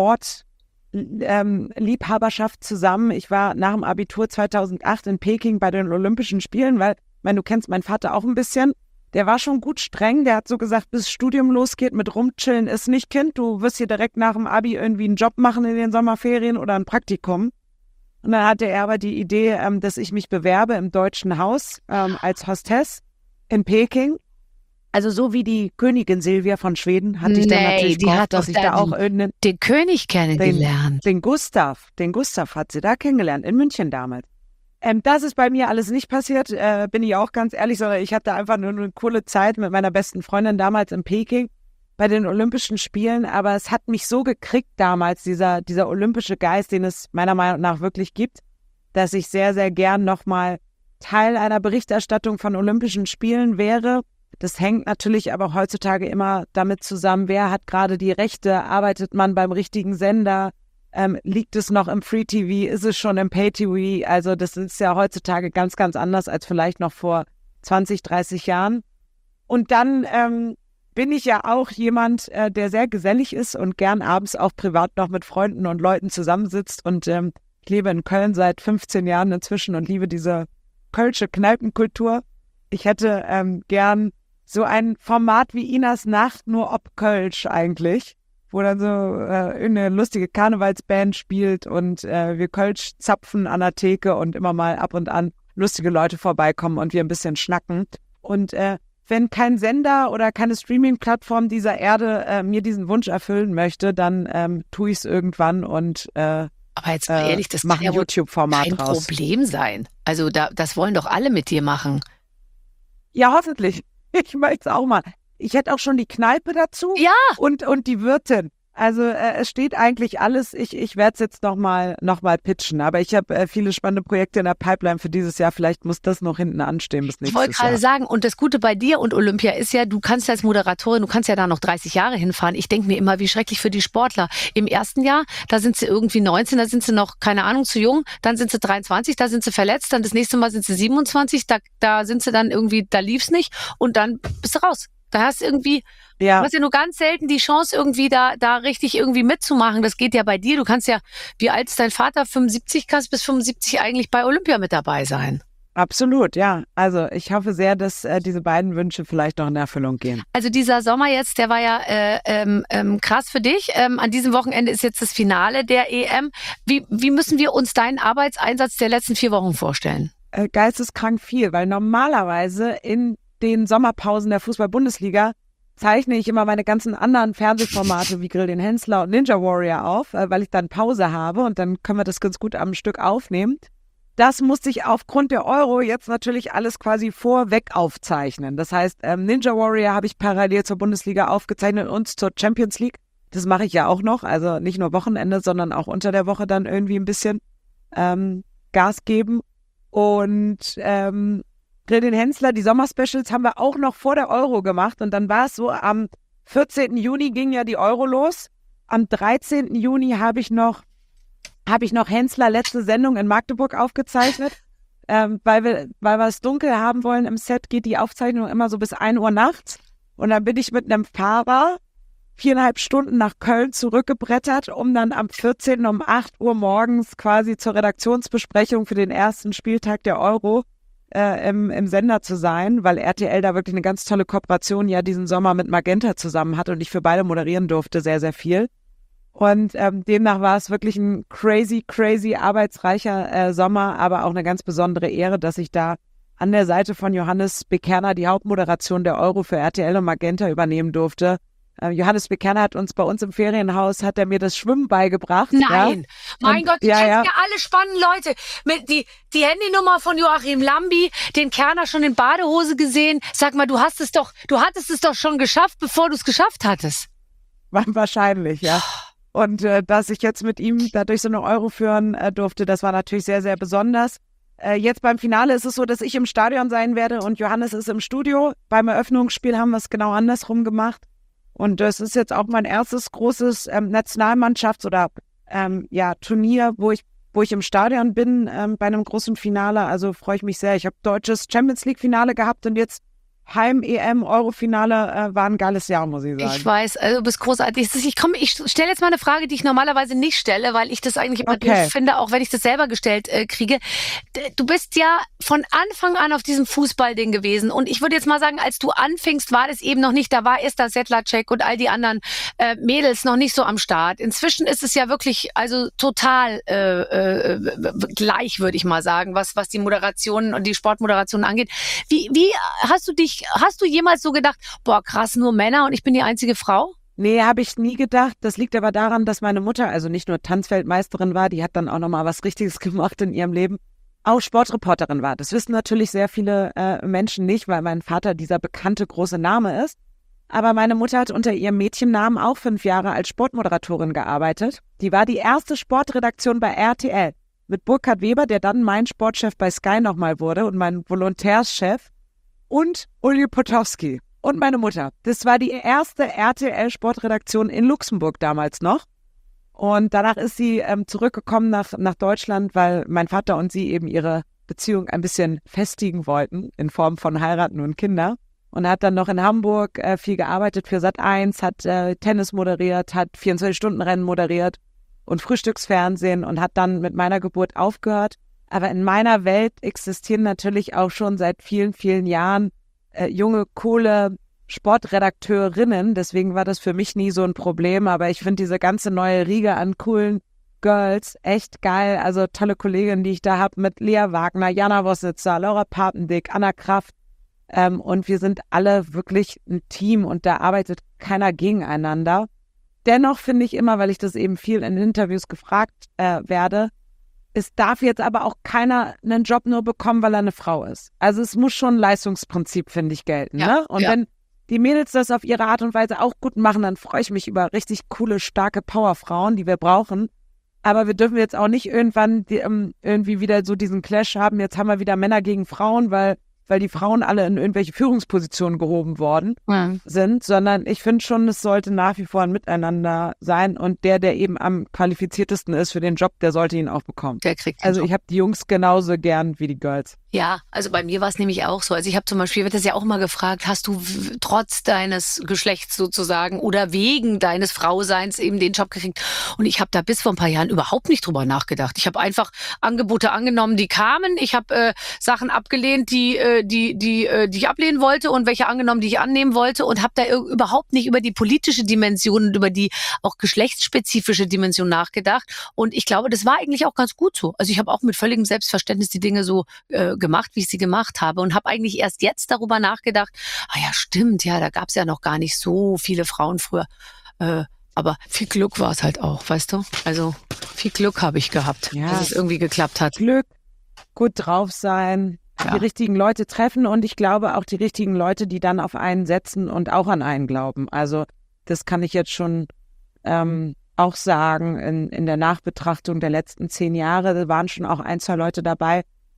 Sportliebhaberschaft zusammen. Ich war nach dem Abitur zweitausendacht in Peking bei den Olympischen Spielen, weil, ich meine, du kennst meinen Vater auch ein bisschen. Der war schon gut streng. Der hat so gesagt, bis das Studium losgeht, mit rumchillen ist nicht, Kind. Du wirst hier direkt nach dem Abi irgendwie einen Job machen in den Sommerferien oder ein Praktikum. Und dann hatte er aber die Idee, ähm, dass ich mich bewerbe im Deutschen Haus ähm, als Hostess in Peking. Also so wie die Königin Silvia von Schweden hatte ich dann Nee, natürlich die gehofft, hat doch dass ich da dann auch irgendeinen, Den König kennengelernt. den Gustav, den Gustav hat sie da kennengelernt, in München damals. Ähm, das ist bei mir alles nicht passiert, äh, bin ich auch ganz ehrlich, sondern ich hatte einfach nur eine coole Zeit mit meiner besten Freundin damals in Peking bei den Olympischen Spielen, aber es hat mich so gekriegt damals, dieser, dieser olympische Geist, den es meiner Meinung nach wirklich gibt, dass ich sehr, sehr gern nochmal Teil einer Berichterstattung von Olympischen Spielen wäre. Das hängt natürlich aber heutzutage immer damit zusammen, wer hat gerade die Rechte, arbeitet man beim richtigen Sender, ähm, liegt es noch im Free-T V, ist es schon im Pay-T V? Also das ist ja heutzutage ganz, ganz anders als vielleicht noch vor zwanzig, dreißig Jahren. Und dann ähm, bin ich ja auch jemand, äh, der sehr gesellig ist und gern abends auch privat noch mit Freunden und Leuten zusammensitzt. Und ähm, ich lebe in Köln seit fünfzehn Jahren inzwischen und liebe diese kölsche Kneipenkultur. Ich hätte ähm, gern so ein Format wie Inas Nacht, nur ob Kölsch eigentlich, wo dann so äh, eine lustige Karnevalsband spielt und äh, wir Kölsch zapfen an der Theke und immer mal ab und an lustige Leute vorbeikommen und wir ein bisschen schnacken. Und äh, wenn kein Sender oder keine Streaming-Plattform dieser Erde äh, mir diesen Wunsch erfüllen möchte, dann ähm, tue ich es irgendwann und äh, Aber jetzt mal äh, ehrlich, das mach kann ein ja wohl YouTube-Format kein raus. Problem sein. Also da, das wollen doch alle mit dir machen. Ja, hoffentlich. Ich möchte es auch mal. Ich hätte auch schon die Kneipe dazu Ja, und, und die Wirtin. Also äh, es steht eigentlich alles. Ich, ich werde es jetzt nochmal noch mal pitchen. Aber ich habe äh, viele spannende Projekte in der Pipeline für dieses Jahr. Vielleicht muss das noch hinten anstehen bis ich nächstes wollte gerade Jahr. sagen, und das Gute bei dir und Olympia ist ja, du kannst als Moderatorin, du kannst ja da noch dreißig Jahre hinfahren. Ich denke mir immer, wie schrecklich für die Sportler. Im ersten Jahr, da sind sie irgendwie neunzehn, da sind sie noch, keine Ahnung, zu jung. Dann sind sie dreiundzwanzig, da sind sie verletzt. Dann das nächste Mal sind sie siebenundzwanzig, da, da sind sie dann irgendwie, da lief's nicht. Und dann bist du raus. Da hast du irgendwie, Ja, du hast ja nur ganz selten die Chance, irgendwie da, da richtig irgendwie mitzumachen. Das geht ja bei dir. Du kannst ja, wie alt ist dein Vater? fünfundsiebzig, kannst bis fünfundsiebzig eigentlich bei Olympia mit dabei sein. absolut, ja. Also ich hoffe sehr, dass äh, diese beiden Wünsche vielleicht noch in Erfüllung gehen. Also dieser Sommer jetzt, der war ja äh, ähm, ähm, krass für dich. Ähm, an diesem Wochenende ist jetzt das Finale der E M. Wie, wie müssen wir uns deinen Arbeitseinsatz der letzten vier Wochen vorstellen? Äh, geisteskrank viel, weil normalerweise in den Sommerpausen der Fußball-Bundesliga zeichne ich immer meine ganzen anderen Fernsehformate wie Grill den Hensler und Ninja Warrior auf, äh, weil ich dann Pause habe und dann können wir das ganz gut am Stück aufnehmen. Das musste ich aufgrund der Euro jetzt natürlich alles quasi vorweg aufzeichnen. Das heißt, ähm, Ninja Warrior habe ich parallel zur Bundesliga aufgezeichnet und zur Champions League. Das mache ich ja auch noch, also nicht nur Wochenende, sondern auch unter der Woche dann irgendwie ein bisschen ähm, Gas geben. Und ähm, Grill den Hensler, die Sommerspecials haben wir auch noch vor der Euro gemacht. Und dann war es so, am vierzehnten Juni ging ja die Euro los. Am dreizehnten Juni habe ich noch, habe ich noch Hensler letzte Sendung in Magdeburg aufgezeichnet. Ähm, weil wir, weil wir es dunkel haben wollen im Set, geht die Aufzeichnung immer so bis ein Uhr nachts. Und dann bin ich mit einem Fahrer viereinhalb Stunden nach Köln zurückgebrettert, um dann am vierzehnten um acht Uhr morgens quasi zur Redaktionsbesprechung für den ersten Spieltag der Euro äh, im, im Sender zu sein, weil R T L da wirklich eine ganz tolle Kooperation ja diesen Sommer mit Magenta zusammen hat und ich für beide moderieren durfte, sehr, sehr viel. Und ähm, demnach war es wirklich ein crazy, crazy arbeitsreicher äh, Sommer, aber auch eine ganz besondere Ehre, dass ich da an der Seite von Johannes Bekerner die Hauptmoderation der Euro für R T L und Magenta übernehmen durfte. Äh, Johannes Bekerner hat uns bei uns im Ferienhaus, hat er mir das Schwimmen beigebracht. Nein, ja? mein und, Gott, du ja, kennst ja. ja alle spannenden Leute. Mit die, die Handynummer von Joachim Lambi, den Kerner schon in Badehose gesehen. Sag mal, du hast es doch, du hattest es doch schon geschafft, bevor du es geschafft hattest. Wahrscheinlich, ja. Und äh, dass ich jetzt mit ihm dadurch so eine Euro führen äh, durfte, das war natürlich sehr, sehr besonders. Äh, jetzt beim Finale ist es so, dass ich im Stadion sein werde und Johannes ist im Studio. Beim Eröffnungsspiel haben wir es genau andersrum gemacht. Und das ist jetzt auch mein erstes großes ähm, Nationalmannschafts- oder ähm, ja, Turnier, wo ich, wo ich im Stadion bin ähm, bei einem großen Finale. Also freue ich mich sehr. Ich habe deutsches Champions-League-Finale gehabt und jetzt Heim-E M, Euro-Finale äh, war ein geiles Jahr, muss ich sagen. Ich weiß, also du bist großartig. Ich komme, ich stelle jetzt mal eine Frage, die ich normalerweise nicht stelle, weil ich das eigentlich immer Okay. doof finde, auch wenn ich das selber gestellt äh, kriege. D- Du bist ja von Anfang an auf diesem Fußballding gewesen und ich würde jetzt mal sagen, als du anfingst, war das eben noch nicht, da war Esther Sedlacek und all die anderen äh, Mädels noch nicht so am Start. Inzwischen ist es ja wirklich, also total äh, äh, gleich, würde ich mal sagen, was was die Moderationen und die Sportmoderationen angeht. Wie wie hast du dich Hast du jemals so gedacht, boah, krass, nur Männer und ich bin die einzige Frau? Nee, habe ich nie gedacht. Das liegt aber daran, dass meine Mutter also nicht nur Tanzweltmeisterin war, die hat dann auch nochmal was Richtiges gemacht in ihrem Leben, auch Sportreporterin war. Das wissen natürlich sehr viele äh, Menschen nicht, weil mein Vater dieser bekannte große Name ist. Aber meine Mutter hat unter ihrem Mädchennamen auch fünf Jahre als Sportmoderatorin gearbeitet. Die war die erste Sportredaktion bei R T L mit Burkhard Weber, der dann mein Sportchef bei Sky nochmal wurde und mein Volontärschef. Und Uli Potowski und meine Mutter. Das war die erste R T L-Sportredaktion in Luxemburg damals noch. Und danach ist sie ähm, zurückgekommen nach, nach Deutschland, weil mein Vater und sie eben ihre Beziehung ein bisschen festigen wollten in Form von heiraten und Kinder. Und hat dann noch in Hamburg äh, viel gearbeitet für Sat eins, hat äh, Tennis moderiert, hat vierundzwanzig-Stunden-Rennen moderiert und Frühstücksfernsehen und hat dann mit meiner Geburt aufgehört. Aber in meiner Welt existieren natürlich auch schon seit vielen, vielen Jahren äh, junge, coole Sportredakteurinnen. Deswegen war das für mich nie so ein Problem. Aber ich finde diese ganze neue Riege an coolen Girls echt geil. Also tolle Kolleginnen, die ich da habe mit Lea Wagner, Jana Wossitzer, Laura Papendick, Anna Kraft. Ähm, und wir sind alle wirklich ein Team und da arbeitet keiner gegeneinander. Dennoch finde ich immer, weil ich das eben viel in Interviews gefragt äh, werde, es darf jetzt aber auch keiner einen Job nur bekommen, weil er eine Frau ist. Also es muss schon ein Leistungsprinzip, finde ich, gelten. Ja, ne? Und ja. wenn die Mädels das auf ihre Art und Weise auch gut machen, dann freue ich mich über richtig coole, starke Powerfrauen, die wir brauchen. Aber wir dürfen jetzt auch nicht irgendwann die, um, irgendwie wieder so diesen Clash haben, jetzt haben wir wieder Männer gegen Frauen, weil weil die Frauen alle in irgendwelche Führungspositionen gehoben worden Ja. sind, sondern ich finde schon, es sollte nach wie vor ein Miteinander sein und der, der eben am qualifiziertesten ist für den Job, der sollte ihn auch bekommen. Der kriegt den Also Job. ich habe die Jungs genauso gern wie die Girls. Ja, also bei mir war es nämlich auch so. Also ich habe zum Beispiel, wird das ja auch immer gefragt, hast du w- trotz deines Geschlechts sozusagen oder wegen deines Frauseins eben den Job gekriegt? Und ich habe da bis vor ein paar Jahren überhaupt nicht drüber nachgedacht. Ich habe einfach Angebote angenommen, die kamen. Ich habe äh, Sachen abgelehnt, die, äh, die, die, äh, die ich ablehnen wollte und welche angenommen, die ich annehmen wollte und habe da ir- überhaupt nicht über die politische Dimension und über die auch geschlechtsspezifische Dimension nachgedacht. Und ich glaube, das war eigentlich auch ganz gut so. Also ich habe auch mit völligem Selbstverständnis die Dinge so äh, gemacht, wie ich sie gemacht habe und habe eigentlich erst jetzt darüber nachgedacht, ah ja, stimmt, ja, da gab es ja noch gar nicht so viele Frauen früher. Äh, aber viel Glück war es halt auch, weißt du? Also viel Glück habe ich gehabt, Ja. dass es irgendwie geklappt hat. Glück, gut drauf sein, Ja. die richtigen Leute treffen und ich glaube auch die richtigen Leute, die dann auf einen setzen und auch an einen glauben. Also das kann ich jetzt schon ähm, auch sagen in, in der Nachbetrachtung der letzten zehn Jahre. Da waren schon auch ein, zwei Leute dabei,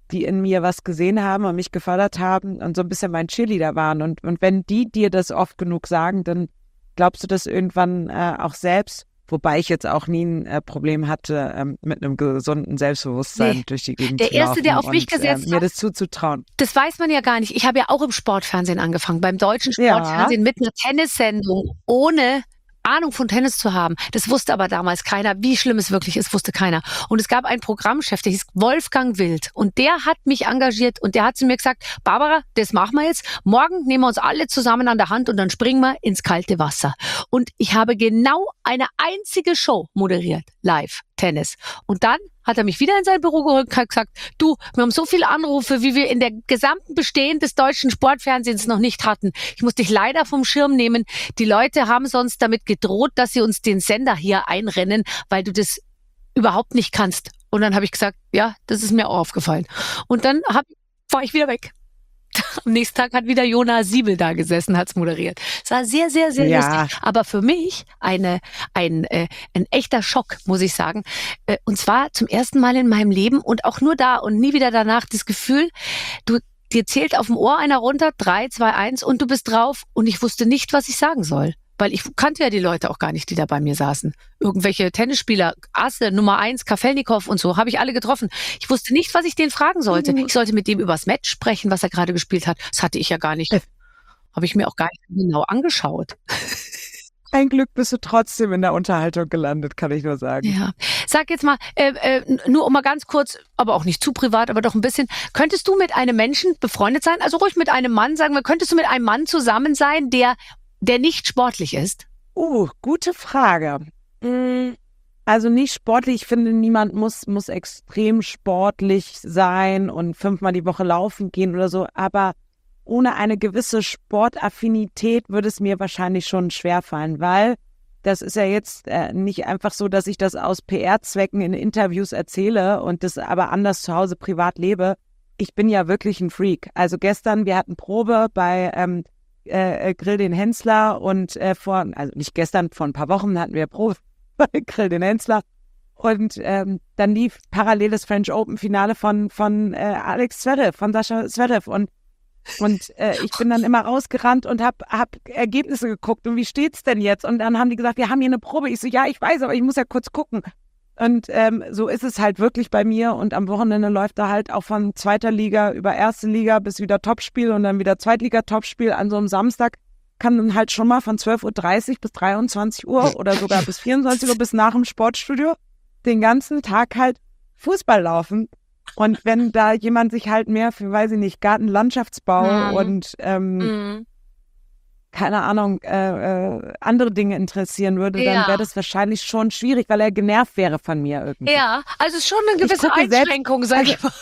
die in mir was gesehen haben und mich gefördert haben und so ein bisschen mein Cheerleader waren. Und, und wenn die dir das oft genug sagen, dann glaubst du das irgendwann äh, auch selbst. Wobei ich jetzt auch nie ein äh, Problem hatte, ähm, mit einem gesunden Selbstbewusstsein Nee. durch die Gegend Der zu Erste, laufen der auf und, mich gesetzt äh, mir hat- das zuzutrauen. Das weiß man ja gar nicht. Ich habe ja auch im Sportfernsehen angefangen, beim deutschen Ja. Sportfernsehen mit einer Tennissendung, ohne Ahnung von Tennis zu haben. Das wusste aber damals keiner. Wie schlimm es wirklich ist, wusste keiner. Und es gab einen Programmchef, der hieß Wolfgang Wild. Und der hat mich engagiert und der hat zu mir gesagt, Barbara, das machen wir jetzt. Morgen nehmen wir uns alle zusammen an der Hand und dann springen wir ins kalte Wasser. Und ich habe genau eine einzige Show moderiert, live, Tennis. Und dann hat er mich wieder in sein Büro geholt und hat gesagt, du, wir haben so viele Anrufe, wie wir in der gesamten Bestehen des deutschen Sportfernsehens noch nicht hatten. Ich muss dich leider vom Schirm nehmen. Die Leute haben sonst damit gedroht, dass sie uns den Sender hier einrennen, weil du das überhaupt nicht kannst. Und dann habe ich gesagt, ja, das ist mir auch aufgefallen. Und dann hab, war ich wieder weg. Am nächsten Tag hat wieder Jonas Siebel da gesessen, hat's moderiert. Es war sehr, sehr, sehr Ja. lustig. Aber für mich eine, ein, äh, ein echter Schock, muss ich sagen. Äh, und zwar zum ersten Mal in meinem Leben und auch nur da und nie wieder danach das Gefühl, du, dir zählt auf dem Ohr einer runter, drei, zwei, eins und du bist drauf und ich wusste nicht, was ich sagen soll. Weil ich kannte ja die Leute auch gar nicht, die da bei mir saßen. Irgendwelche Tennisspieler, Asse, Nummer eins, Kafelnikow und so, habe ich alle getroffen. Ich wusste nicht, was ich denen fragen sollte. Ich sollte mit dem übers Match sprechen, was er gerade gespielt hat. Das hatte ich ja gar nicht. Habe ich mir auch gar nicht genau angeschaut. Ein Glück bist du trotzdem in der Unterhaltung gelandet, kann ich nur sagen. Ja. Sag jetzt mal, äh, äh, nur um mal ganz kurz, aber auch nicht zu privat, aber doch ein bisschen, könntest du mit einem Menschen befreundet sein? Also ruhig mit einem Mann, sagen wir, könntest du mit einem Mann zusammen sein, der der nicht sportlich ist? Uh, gute Frage. Mm, Also nicht sportlich. Ich finde, niemand muss, muss extrem sportlich sein und fünfmal die Woche laufen gehen oder so. Aber ohne eine gewisse Sportaffinität würde es mir wahrscheinlich schon schwerfallen, weil das ist ja jetzt äh, nicht einfach so, dass ich das aus P R-Zwecken in Interviews erzähle und das aber anders zu Hause privat lebe. Ich bin ja wirklich ein Freak. Also gestern, wir hatten Probe bei ähm, Äh, Grill den Hensler und äh, vor, also nicht gestern, vor ein paar Wochen hatten wir Probe bei Grill den Hensler und ähm, dann lief parallel das French Open Finale von von äh, Alex Zverev, von Sascha Zverev und und äh, ich bin dann immer rausgerannt und hab hab Ergebnisse geguckt und wie steht's denn jetzt? Und dann haben die gesagt, wir haben hier eine Probe. Ich so, ja, ich weiß, aber ich muss ja kurz gucken. Und ähm, so ist es halt wirklich bei mir und am Wochenende läuft da halt auch von zweiter Liga über erste Liga bis wieder Topspiel und dann wieder Zweitliga-Topspiel. An so einem Samstag kann dann halt schon mal von zwölf Uhr dreißig bis dreiundzwanzig Uhr oder sogar bis vierundzwanzig Uhr bis nach dem Sportstudio den ganzen Tag halt Fußball laufen. Und wenn da jemand sich halt mehr für, weiß ich nicht, Gartenlandschaftsbau Mhm. und ähm, Mhm. keine Ahnung, äh, äh, andere Dinge interessieren würde, Ja. dann wäre das wahrscheinlich schon schwierig, weil er genervt wäre von mir irgendwie. Ja, also es ist schon eine Ich gewisse gucke selbst- Einschränkung, sag ich mal.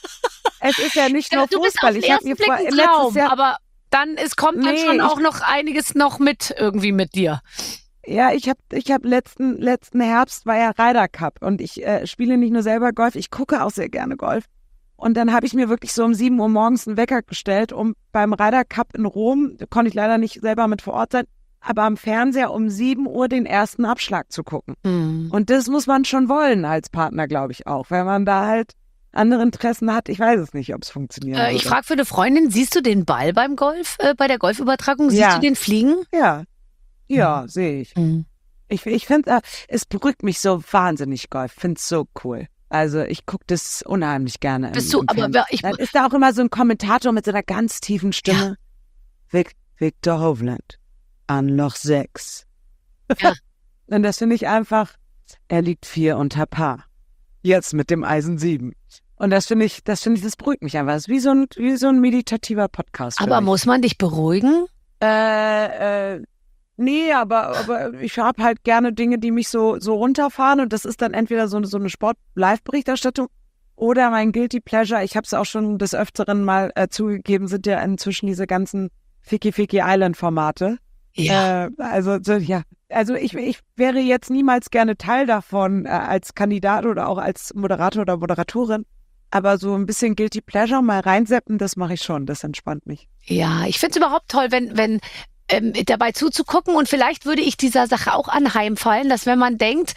Es ist ja nicht nur Du bist auf Fußball. den Ich habe ersten mir Blick vor, ein letztes Traum, Jahr, aber dann es kommt dann Nee, schon ich- auch noch einiges noch mit irgendwie mit dir. ja, ich habe ich hab letzten, letzten Herbst war ja Ryder Cup und ich äh, spiele nicht nur selber Golf, ich gucke auch sehr gerne Golf. Und dann habe ich mir wirklich so um sieben Uhr morgens einen Wecker gestellt, um beim Ryder Cup in Rom, da konnte ich leider nicht selber mit vor Ort sein, aber am Fernseher um sieben Uhr den ersten Abschlag zu gucken. Und das muss man schon wollen als Partner, glaube ich auch, weil man da halt andere Interessen hat. Ich weiß es nicht, ob es funktionieren Äh, würde. ich frage für eine Freundin, siehst du den Ball beim Golf, äh, bei der Golfübertragung? Siehst Ja. du den fliegen? Ja, ja, sehe ich. Mhm. Ich, ich finde, äh, es beruhigt mich so wahnsinnig, Golf. Finde es so cool. Also ich gucke das unheimlich gerne. Bist im, du, im aber Fernsehen. wer- ich, Dann ist da auch immer so ein Kommentator mit so einer ganz tiefen Stimme. Vic, Victor Hovland an Loch sechs. Ja. Und das finde ich einfach, er liegt vier unter Paar. Jetzt mit dem Eisen sieben. Und das finde ich, das finde ich, das beruhigt mich einfach. Das ist wie so ein, wie so ein meditativer Podcast. für aber mich. muss man dich beruhigen? Äh, äh, nee, aber, aber ich habe halt gerne Dinge, die mich so, so runterfahren und das ist dann entweder so, so eine Sport-Live-Berichterstattung oder mein Guilty Pleasure. Ich habe es auch schon des Öfteren mal äh, zugegeben, sind ja inzwischen diese ganzen Ficky Ficky Island-Formate. Ja. Äh, also, so, ja. Also ich, ich wäre jetzt niemals gerne Teil davon äh, als Kandidat oder auch als Moderator oder Moderatorin. Aber so ein bisschen Guilty Pleasure mal reinseppen, das mache ich schon. Das entspannt mich. Ja, ich finde es überhaupt toll, wenn, wenn ähm, dabei zuzugucken und vielleicht würde ich dieser Sache auch anheimfallen, dass wenn man denkt,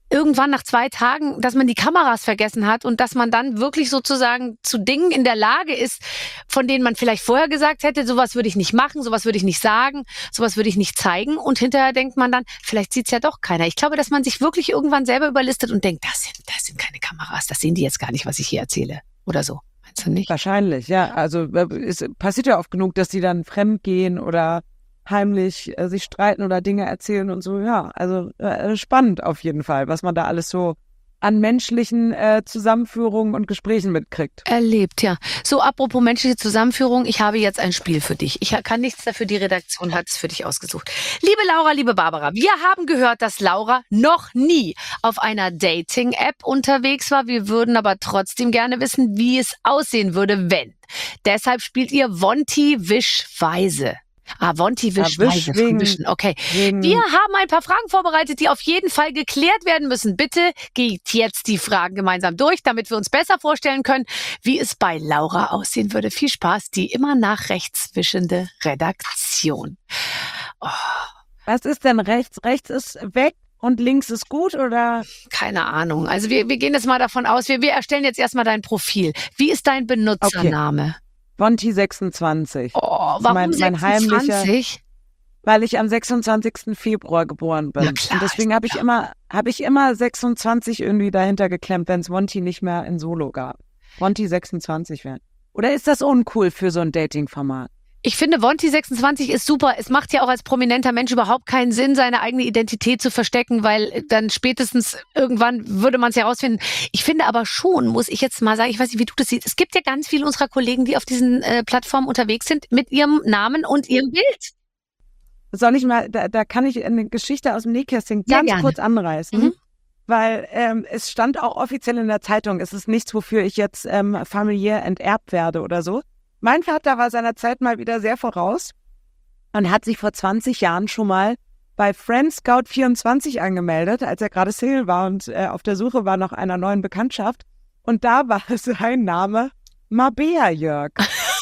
irgendwann nach zwei Tagen, dass man die Kameras vergessen hat und dass man dann wirklich sozusagen zu Dingen in der Lage ist, von denen man vielleicht vorher gesagt hätte, sowas würde ich nicht machen, sowas würde ich nicht sagen, sowas würde ich nicht zeigen. Und hinterher denkt man dann, vielleicht sieht's ja doch keiner. Ich glaube, dass man sich wirklich irgendwann selber überlistet und denkt, das sind, das sind keine Kameras, das sehen die jetzt gar nicht, was ich hier erzähle. Oder so. Meinst du nicht? Wahrscheinlich, ja. Also es passiert ja oft genug, dass die dann fremd gehen oder heimlich äh, sich streiten oder Dinge erzählen und so. Ja, also äh, spannend auf jeden Fall, was man da alles so an menschlichen äh, Zusammenführungen und Gesprächen mitkriegt. Erlebt, ja. So, apropos menschliche Zusammenführung, ich habe jetzt ein Spiel für dich. Ich kann nichts dafür, die Redaktion hat es für dich ausgesucht. Liebe Laura, liebe Barbara, wir haben gehört, dass Laura noch nie auf einer Dating-App unterwegs war. Wir würden aber trotzdem gerne wissen, wie es aussehen würde, wenn. Deshalb spielt ihr Wonti Wisch Weise. Ah, Wonti Wisch Ja, Wisch Weise. wegen- Wischen. Okay. Wegen, Wir haben ein paar Fragen vorbereitet, die auf jeden Fall geklärt werden müssen. Bitte geht jetzt die Fragen gemeinsam durch, damit wir uns besser vorstellen können, wie es bei Laura aussehen würde. Viel Spaß, die immer nach rechts wischende Redaktion. Oh, was ist denn rechts? Rechts ist weg und links ist gut oder? keine Ahnung. Also wir, wir gehen jetzt mal davon aus, wir, wir erstellen jetzt erstmal dein Profil. Wie ist dein Benutzername? Bonti sechsundzwanzig. Oh, warum mein- mein heimlicher- sechsundzwanzig? Weil ich am sechsundzwanzigsten Februar geboren bin. Na klar, und deswegen ist habe ich klar. immer, habe ich immer sechsundzwanzig irgendwie dahinter geklemmt, wenn es Monty nicht mehr in Solo gab. Monty sechsundzwanzig wäre. Oder ist das uncool für so ein Dating-Format? Ich finde, Wonti sechsundzwanzig ist super. Es macht ja auch als prominenter Mensch überhaupt keinen Sinn, seine eigene Identität zu verstecken, weil dann spätestens irgendwann würde man es herausfinden. Ich finde aber schon, muss ich jetzt mal sagen, ich weiß nicht, wie du das siehst, es gibt ja ganz viele unserer Kollegen, die auf diesen äh, Plattformen unterwegs sind mit ihrem Namen und ihrem Bild. Soll ich mal, da, da kann ich eine Geschichte aus dem Nähkästchen Ja, ganz gerne. kurz anreißen. Mhm. Weil ähm, es stand auch offiziell in der Zeitung, es ist nichts, wofür ich jetzt ähm, familiär enterbt werde oder so. Mein Vater war seiner Zeit mal wieder sehr voraus und hat sich vor zwanzig Jahren schon mal bei Friend Scout vierundzwanzig angemeldet, als er gerade Single war und äh, auf der Suche war nach einer neuen Bekanntschaft. Und da war sein Name Mabea Jörg.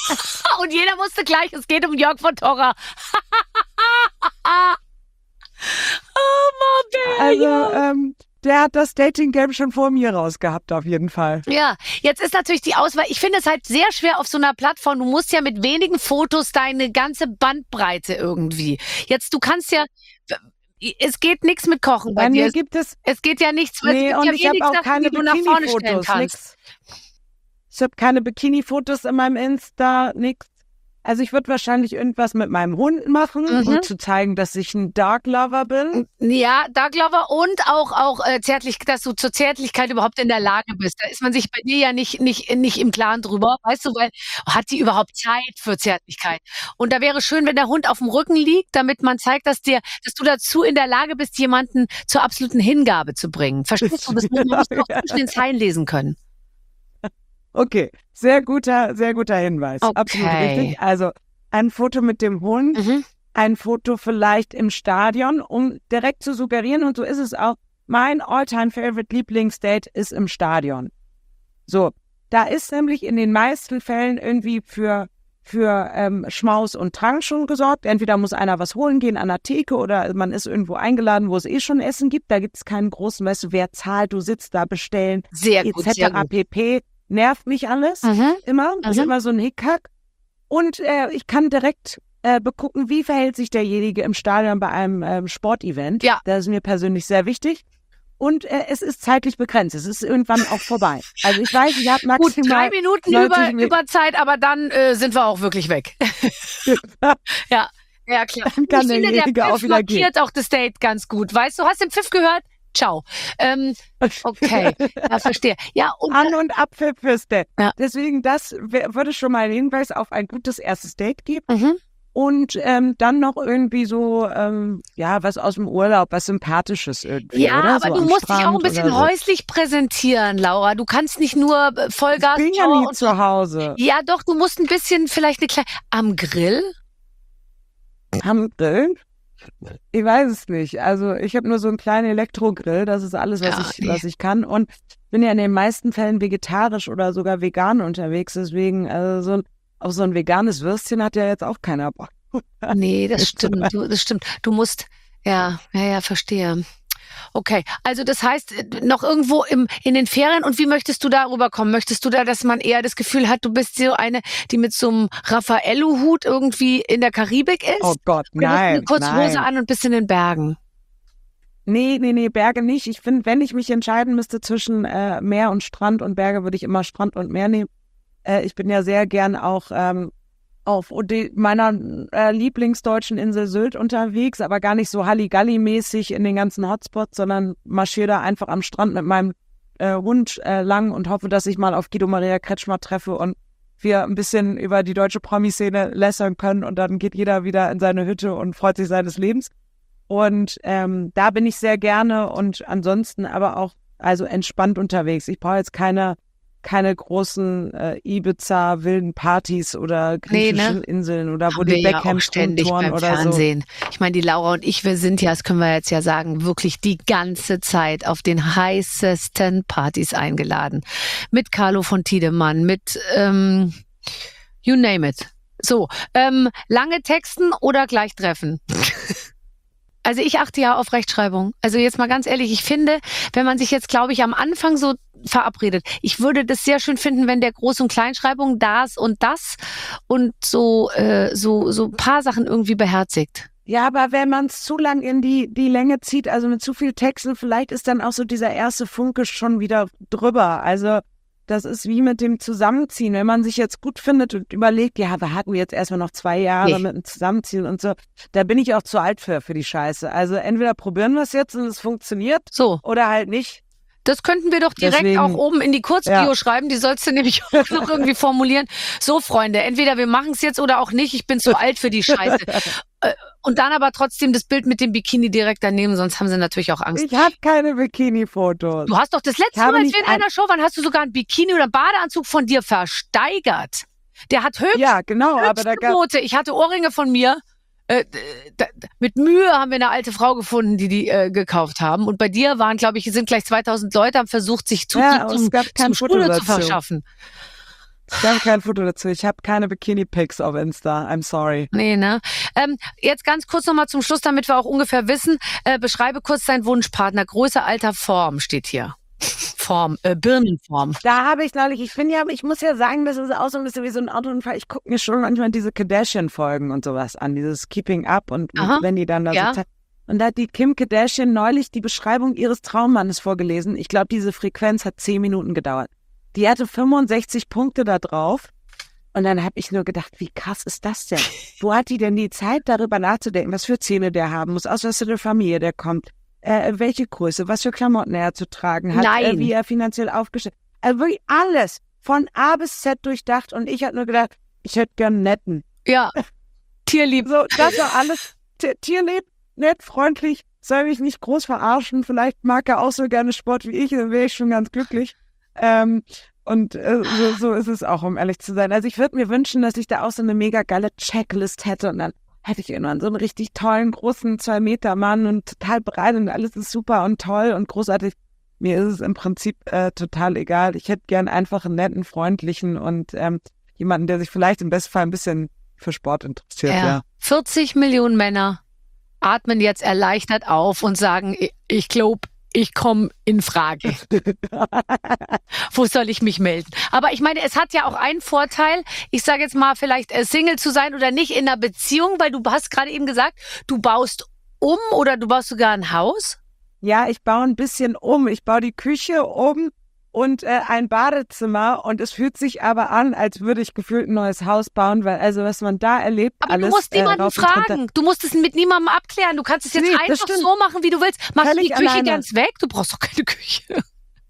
Und jeder wusste gleich, es geht um Jörg von Torra. Oh, Mabel. Also ähm, der hat das Dating-Game schon vor mir rausgehabt, auf jeden Fall. Ja, jetzt ist natürlich die Auswahl, ich finde es halt sehr schwer auf so einer Plattform, du musst ja mit wenigen Fotos deine ganze Bandbreite irgendwie. Jetzt, du kannst ja, es geht nichts mit Kochen bei Bei dir. mir Es, gibt es es geht ja nichts, es Nee, gibt und ja ich habe wenig auch Sachen, keine die du nach vorne stellen Bikini-Fotos, kannst. nix. Ich habe keine Bikini-Fotos in meinem Insta, nix. Also ich würde wahrscheinlich irgendwas mit meinem Hund machen, Mhm. um zu zeigen, dass ich ein Dark Lover bin. Ja, Dark Lover und auch, auch äh, zärtlich, dass du zur Zärtlichkeit überhaupt in der Lage bist. Da ist man sich bei dir ja nicht, nicht, nicht im Klaren drüber, weißt du, weil hat die überhaupt Zeit für Zärtlichkeit? Und da wäre schön, wenn der Hund auf dem Rücken liegt, damit man zeigt, dass dir, dass du dazu in der Lage bist, jemanden zur absoluten Hingabe zu bringen. Verstehst du? Das muss man muss doch Ja. zwischen den Zeilen lesen können. Okay, sehr guter, sehr guter Hinweis. Okay. Absolut richtig. Also ein Foto mit dem Hund, Mhm. ein Foto vielleicht im Stadion, um direkt zu suggerieren, und so ist es auch, mein All-Time-Favorite-Lieblingsdate ist im Stadion. So, da ist nämlich in den meisten Fällen irgendwie für, für ähm, Schmaus und Trank schon gesorgt. Entweder muss einer was holen gehen an der Theke oder man ist irgendwo eingeladen, wo es eh schon Essen gibt. Da gibt es keinen großen, weißt du, wer zahlt, du sitzt da, bestellen, Sehr gut, sehr et cetera gut. pp. Nervt mich alles Mhm. immer. Ist Mhm. immer so ein Hickhack. Und äh, ich kann direkt äh, begucken, wie verhält sich derjenige im Stadion bei einem ähm, Sportevent. Ja. Das ist mir persönlich sehr wichtig. Und äh, es ist zeitlich begrenzt. Es ist irgendwann auch vorbei. Also ich weiß, ich habe Gut, drei maximal Minuten neunzig über, Mi- über Zeit, aber dann äh, sind wir auch wirklich weg. Ja, ja klar. Dann kann ich finde, der derjenige auch Pfiff wieder gehen. markiert auch das Date ganz gut. Weißt du, hast den Pfiff gehört? Ciao. Ähm, okay, ja, verstehe. Ja, und An- und Abpfiff fürs Date. Ja. Deswegen, das wär- würde schon mal einen Hinweis auf ein gutes erstes Date geben. mhm. Und ähm, dann noch irgendwie so, ähm, ja, was aus dem Urlaub, was Sympathisches irgendwie, Ja, oder? aber so du am musst dich auch ein Strand bisschen oder so. häuslich präsentieren, Laura. Du kannst nicht nur äh, Vollgas Ich bin ja Ciao nie und zu Hause. ja, doch, du musst ein bisschen vielleicht eine kleine am Grill. Am Grill? Ich weiß es nicht. Also ich habe nur so einen kleinen Elektrogrill. Das ist alles, was, Ja, ich, nee. was ich kann. Und bin ja in den meisten Fällen vegetarisch oder sogar vegan unterwegs. Deswegen, also so ein, auf so ein veganes Würstchen hat ja jetzt auch keiner Bock. Nee, das stimmt. Du, das stimmt. Du musst, ja, ja, ja, verstehe. Okay, also das heißt, noch irgendwo im, in den Ferien. Und wie möchtest du darüber kommen? Möchtest du da, dass man eher das Gefühl hat, du bist so eine, die mit so einem Raffaello-Hut irgendwie in der Karibik ist? Oh Gott, Oder hast du nein, eine kurze nein. Hose an und bist in den Bergen? Nee, nee, nee, Berge nicht. Ich finde, wenn ich mich entscheiden müsste zwischen äh, Meer und Strand und Berge, würde ich immer Strand und Meer nehmen. Äh, ich bin ja sehr gern auch ähm, auf die, meiner äh, lieblingsdeutschen Insel Sylt unterwegs, aber gar nicht so Halligalli-mäßig in den ganzen Hotspots, sondern marschiere da einfach am Strand mit meinem äh, Hund äh, lang und hoffe, dass ich mal auf Guido Maria Kretschmer treffe und wir ein bisschen über die deutsche Promi-Szene lästern können und dann geht jeder wieder in seine Hütte und freut sich seines Lebens. Und ähm, da bin ich sehr gerne und ansonsten aber auch also entspannt unterwegs. Ich brauche jetzt keine keine großen äh, Ibiza wilden Partys oder griechischen Nee, ne? Inseln oder wo Haben die wir ja auch Beckham ständig Touren beim oder so. Fernsehen. Ich meine, die Laura und ich, wir sind ja, das können wir jetzt ja sagen, wirklich die ganze Zeit auf den heißesten Partys eingeladen. Mit Carlo von Tiedemann, mit ähm, you name it. So, ähm, lange Texten oder gleich treffen? Also ich achte ja auf Rechtschreibung. Also jetzt mal ganz ehrlich, ich finde, wenn man sich jetzt, glaube ich, am Anfang so verabredet, ich würde das sehr schön finden, wenn der Groß- und Kleinschreibung das und das und so äh, so so ein paar Sachen irgendwie beherzigt. Ja, aber wenn man es zu lang in die, die Länge zieht, also mit zu viel Texten, vielleicht ist dann auch so dieser erste Funke schon wieder drüber. Also das ist wie mit dem Zusammenziehen. Wenn man sich jetzt gut findet und überlegt, ja, wir hatten jetzt erstmal noch zwei Jahre Nee. mit dem Zusammenziehen und so, da bin ich auch zu alt für, für die Scheiße. Also entweder probieren wir es jetzt und es funktioniert So, oder halt nicht. das könnten wir doch direkt Deswegen- auch oben in die Kurzbio Ja. schreiben. Die sollst du nämlich auch noch irgendwie formulieren. So, Freunde, entweder wir machen es jetzt oder auch nicht. Ich bin zu alt für die Scheiße. Äh, Und dann aber trotzdem das Bild mit dem Bikini direkt daneben, sonst haben sie natürlich auch Angst. Ich habe keine Bikini-Fotos. Du hast doch das letzte Ich habe Mal, als nicht wir in ein- einer Show waren, hast du sogar ein Bikini oder einen Badeanzug von dir versteigert. Der hat höchst, Ja, genau, aber da höchste gab Quote. Ich hatte Ohrringe von mir. Äh, da, da, mit Mühe haben wir eine alte Frau gefunden, die die äh, gekauft haben. Und bei dir waren, glaube ich, sind gleich zweitausend Leute, haben versucht, sich Zutritt Ja, aber es zum, gab kein zum Foto Studio zu dazu. verschaffen. Ich habe kein Foto dazu. Ich habe keine Bikini-Pics auf Insta. I'm sorry. Nee, ne? Ähm, jetzt ganz kurz nochmal zum Schluss, damit wir auch ungefähr wissen. Äh, beschreibe kurz deinen Wunschpartner. Größe, Alter, Form steht hier. Form, äh, Birnenform. Da habe ich neulich, ich finde ja, ich muss ja sagen, das ist auch so ein bisschen wie so ein Autounfall. Ich gucke mir schon manchmal diese Kardashian-Folgen und sowas an, dieses Keeping Up und Aha, wenn die dann da ja. so. Und da hat die Kim Kardashian neulich die Beschreibung ihres Traummannes vorgelesen. Ich glaube, diese Frequenz hat zehn Minuten gedauert. Die hatte fünfundsechzig Punkte da drauf. Und dann habe ich nur gedacht, wie krass ist das denn? Wo hat die denn die Zeit, darüber nachzudenken, was für Zähne der haben muss, aus was für eine Familie der kommt, äh, welche Größe, was für Klamotten er zu tragen hat, Nein. äh, wie er finanziell aufgestellt ist. Also wirklich alles von A bis Z durchdacht. Und ich habe nur gedacht, ich hätte gern einen netten. Ja, tierlieb. So, das war alles T- tierlieb, nett, freundlich, soll mich nicht groß verarschen. Vielleicht mag er auch so gerne Sport wie ich, dann wäre ich schon ganz glücklich. Ähm, und äh, so, so ist es auch, um ehrlich zu sein. Also ich würde mir wünschen, dass ich da auch so eine mega geile Checklist hätte und dann hätte ich irgendwann so einen richtig tollen, großen zwei Meter Mann und total breit und alles ist super und toll und großartig. Mir ist es im Prinzip äh, total egal. Ich hätte gern einfach einen netten, freundlichen und ähm, jemanden, der sich vielleicht im besten Fall ein bisschen für Sport interessiert. Ja. Ja. vierzig Millionen Männer atmen jetzt erleichtert auf und sagen, ich, ich glaube, ich komme in Frage. Wo soll ich mich melden? Aber ich meine, es hat ja auch einen Vorteil, ich sage jetzt mal vielleicht äh, Single zu sein oder nicht in einer Beziehung, weil du hast gerade eben gesagt, du baust um oder du baust sogar ein Haus. Ja, ich baue ein bisschen um. Ich baue die Küche um und äh, ein Badezimmer und es fühlt sich aber an, als würde ich gefühlt ein neues Haus bauen, weil also was man da erlebt, Aber alles du musst äh, niemanden rauf und runter. fragen. Du musst es mit niemandem abklären. Du kannst es jetzt Nee, das einfach stimmt. so machen, wie du willst. Machst Völlig du die Küche alleine. ganz weg? Du brauchst doch keine Küche.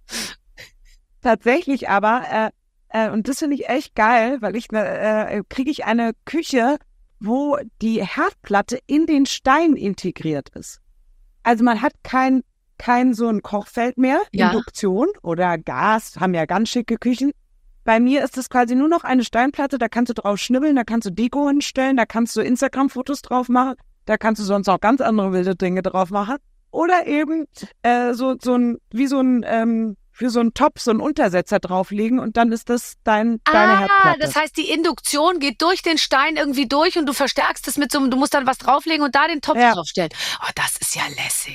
Tatsächlich aber, äh, äh, und das finde ich echt geil, weil ich ne, äh, kriege ich eine Küche, wo die Herdplatte in den Stein integriert ist. Also man hat kein, kein so ein Kochfeld mehr, Ja. Induktion oder Gas, haben ja ganz schicke Küchen. Bei mir ist es quasi nur noch eine Steinplatte, da kannst du drauf schnibbeln, da kannst du Deko hinstellen, da kannst du Instagram-Fotos drauf machen, da kannst du sonst auch ganz andere wilde Dinge drauf machen. Oder eben äh, so, so ein, wie so ein, ähm, für so einen Topf, so einen Untersetzer drauflegen und dann ist das dein, deine Ah, Herdplatte. das heißt, die Induktion geht durch den Stein irgendwie durch und du verstärkst es mit so einem, du musst dann was drauflegen und da den Topf Ja. draufstellen. Oh, das ist ja lässig.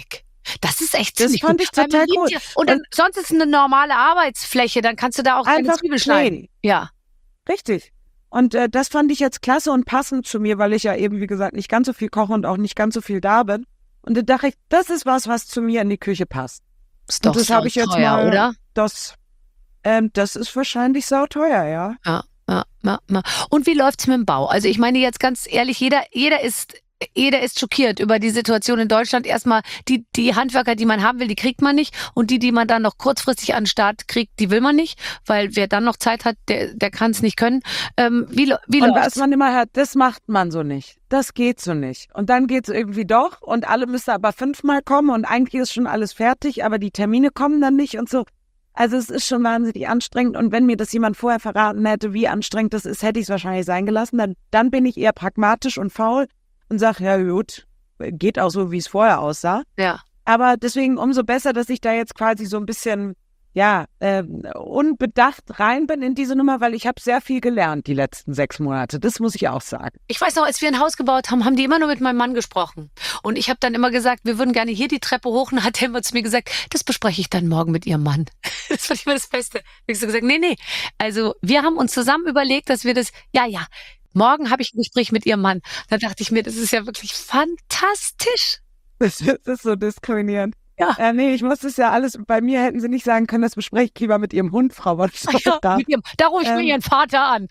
Das ist echt Das ziemlich fand gut. ich total Weil man gut. liebt ja- Und dann, sonst ist es eine normale Arbeitsfläche, dann kannst du da auch eine Einfach Zwiebel schneiden. plain. Ja. Richtig. Und äh, das fand ich jetzt klasse und passend zu mir, weil ich ja eben, wie gesagt, nicht ganz so viel koche und auch nicht ganz so viel da bin. Und da dachte ich, das ist was, was zu mir in die Küche passt. Ist doch und das habe ich jetzt teuer, mal, oder? Das, ähm, das ist wahrscheinlich sauteuer, ja. Ja, ja, ja, ja. Und wie läuft's mit dem Bau? Also ich meine jetzt ganz ehrlich, jeder, jeder ist, jeder ist schockiert über die Situation in Deutschland. Erstmal die, die Handwerker, die man haben will, die kriegt man nicht. Und die, die man dann noch kurzfristig an den Start kriegt, die will man nicht. Weil wer dann noch Zeit hat, der, der kann es nicht können. Ähm, wie wie Und läuft's? was man immer hört, das macht man so nicht. Das geht so nicht. Und dann geht's irgendwie doch und alle müssen aber fünfmal kommen und eigentlich ist schon alles fertig, aber die Termine kommen dann nicht und so. Also es ist schon wahnsinnig anstrengend und wenn mir das jemand vorher verraten hätte, wie anstrengend das ist, hätte ich es wahrscheinlich sein gelassen. Dann, dann bin ich eher pragmatisch und faul und sage, ja gut, geht auch so, wie es vorher aussah. Ja. Aber deswegen umso besser, dass ich da jetzt quasi so ein bisschen, ja, äh, unbedacht rein bin in diese Nummer, weil ich habe sehr viel gelernt die letzten sechs Monate. Das muss ich auch sagen. Ich weiß noch, als wir ein Haus gebaut haben, haben die immer nur mit meinem Mann gesprochen. Und ich habe dann immer gesagt, wir würden gerne hier die Treppe hoch. Und hat er immer zu mir gesagt, das bespreche ich dann morgen mit ihrem Mann. Das fand ich immer das Beste. Ich habe so gesagt, nee, nee. Also wir haben uns zusammen überlegt, dass wir das, ja, ja, morgen habe ich ein Gespräch mit ihrem Mann. Da dachte ich mir, das ist ja wirklich fantastisch. Das ist so diskriminierend. Ja. Äh, nee, ich muss das ja alles, bei mir hätten sie nicht sagen können, das bespreche ich lieber mit ihrem Hund, Frau Wolfs. Ja, da. mit ihrem, da rufe ich Ähm. mir ihren Vater an.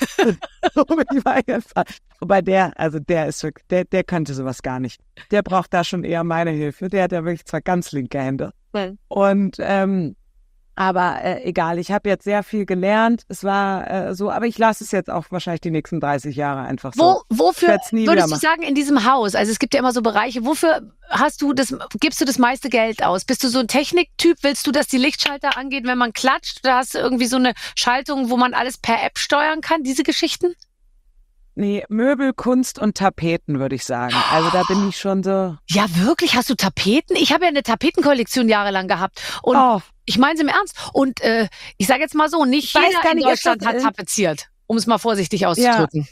Wobei der, also der ist wirklich, der, der könnte sowas gar nicht. Der braucht da schon eher meine Hilfe. Der hat ja wirklich zwar ganz linke Hände. Mhm. Und ähm, aber äh, egal, ich habe jetzt sehr viel gelernt. Es war äh, so, aber ich lasse es jetzt auch wahrscheinlich die nächsten dreißig Jahre einfach so. Wo, wofür Ich werd's nie wieder würdest du machen. sagen, in diesem Haus, also es gibt ja immer so Bereiche, wofür hast du das, gibst du das meiste Geld aus? Bist du so ein Techniktyp? Willst du, dass die Lichtschalter angehen, wenn man klatscht? Oder hast du irgendwie so eine Schaltung, wo man alles per App steuern kann? Diese Geschichten? Nee, Möbel, Kunst und Tapeten, würde ich sagen. Also da bin ich schon so. Ja, wirklich? Hast du Tapeten? Ich habe ja eine Tapetenkollektion jahrelang gehabt. Und Oh, ich meine es im Ernst. Und äh, ich sage jetzt mal so, nicht Ich weiß jeder gar in nicht, ist Deutschland das, hat äh, tapeziert. Um es mal vorsichtig auszudrücken.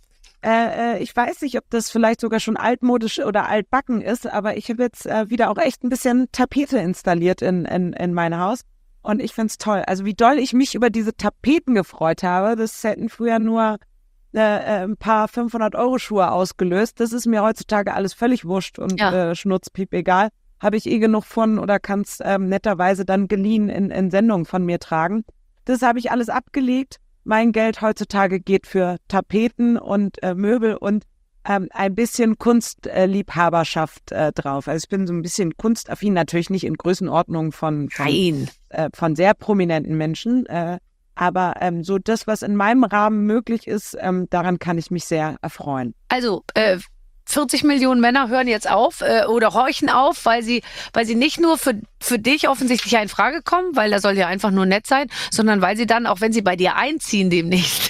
Äh, äh, ich weiß nicht, ob das vielleicht sogar schon altmodisch oder altbacken ist, aber ich habe jetzt äh, wieder auch echt ein bisschen Tapete installiert in, in, in mein Haus und ich find's toll. Also wie doll ich mich über diese Tapeten gefreut habe, das hätten früher nur äh, äh, ein paar fünfhundert-Euro-Schuhe ausgelöst. Das ist mir heutzutage alles völlig wurscht und Ja. äh, schnurzpiep egal. Habe ich eh genug von oder kann's ähm, netterweise dann geliehen in, in Sendungen von mir tragen. Das habe ich alles abgelegt. Mein Geld heutzutage geht für Tapeten und äh, Möbel und ähm, ein bisschen Kunstliebhaberschaft äh, drauf. Also ich bin so ein bisschen kunstaffin, natürlich nicht in Größenordnung von, von, Nein. äh, von sehr prominenten Menschen, äh, aber ähm, so das, was in meinem Rahmen möglich ist, ähm, daran kann ich mich sehr erfreuen. Also, äh, vierzig Millionen Männer hören jetzt auf äh, oder horchen auf, weil sie, weil sie nicht nur für, für dich offensichtlich ja in Frage kommen, weil da soll ja einfach nur nett sein, sondern weil sie dann, auch wenn sie bei dir einziehen demnächst,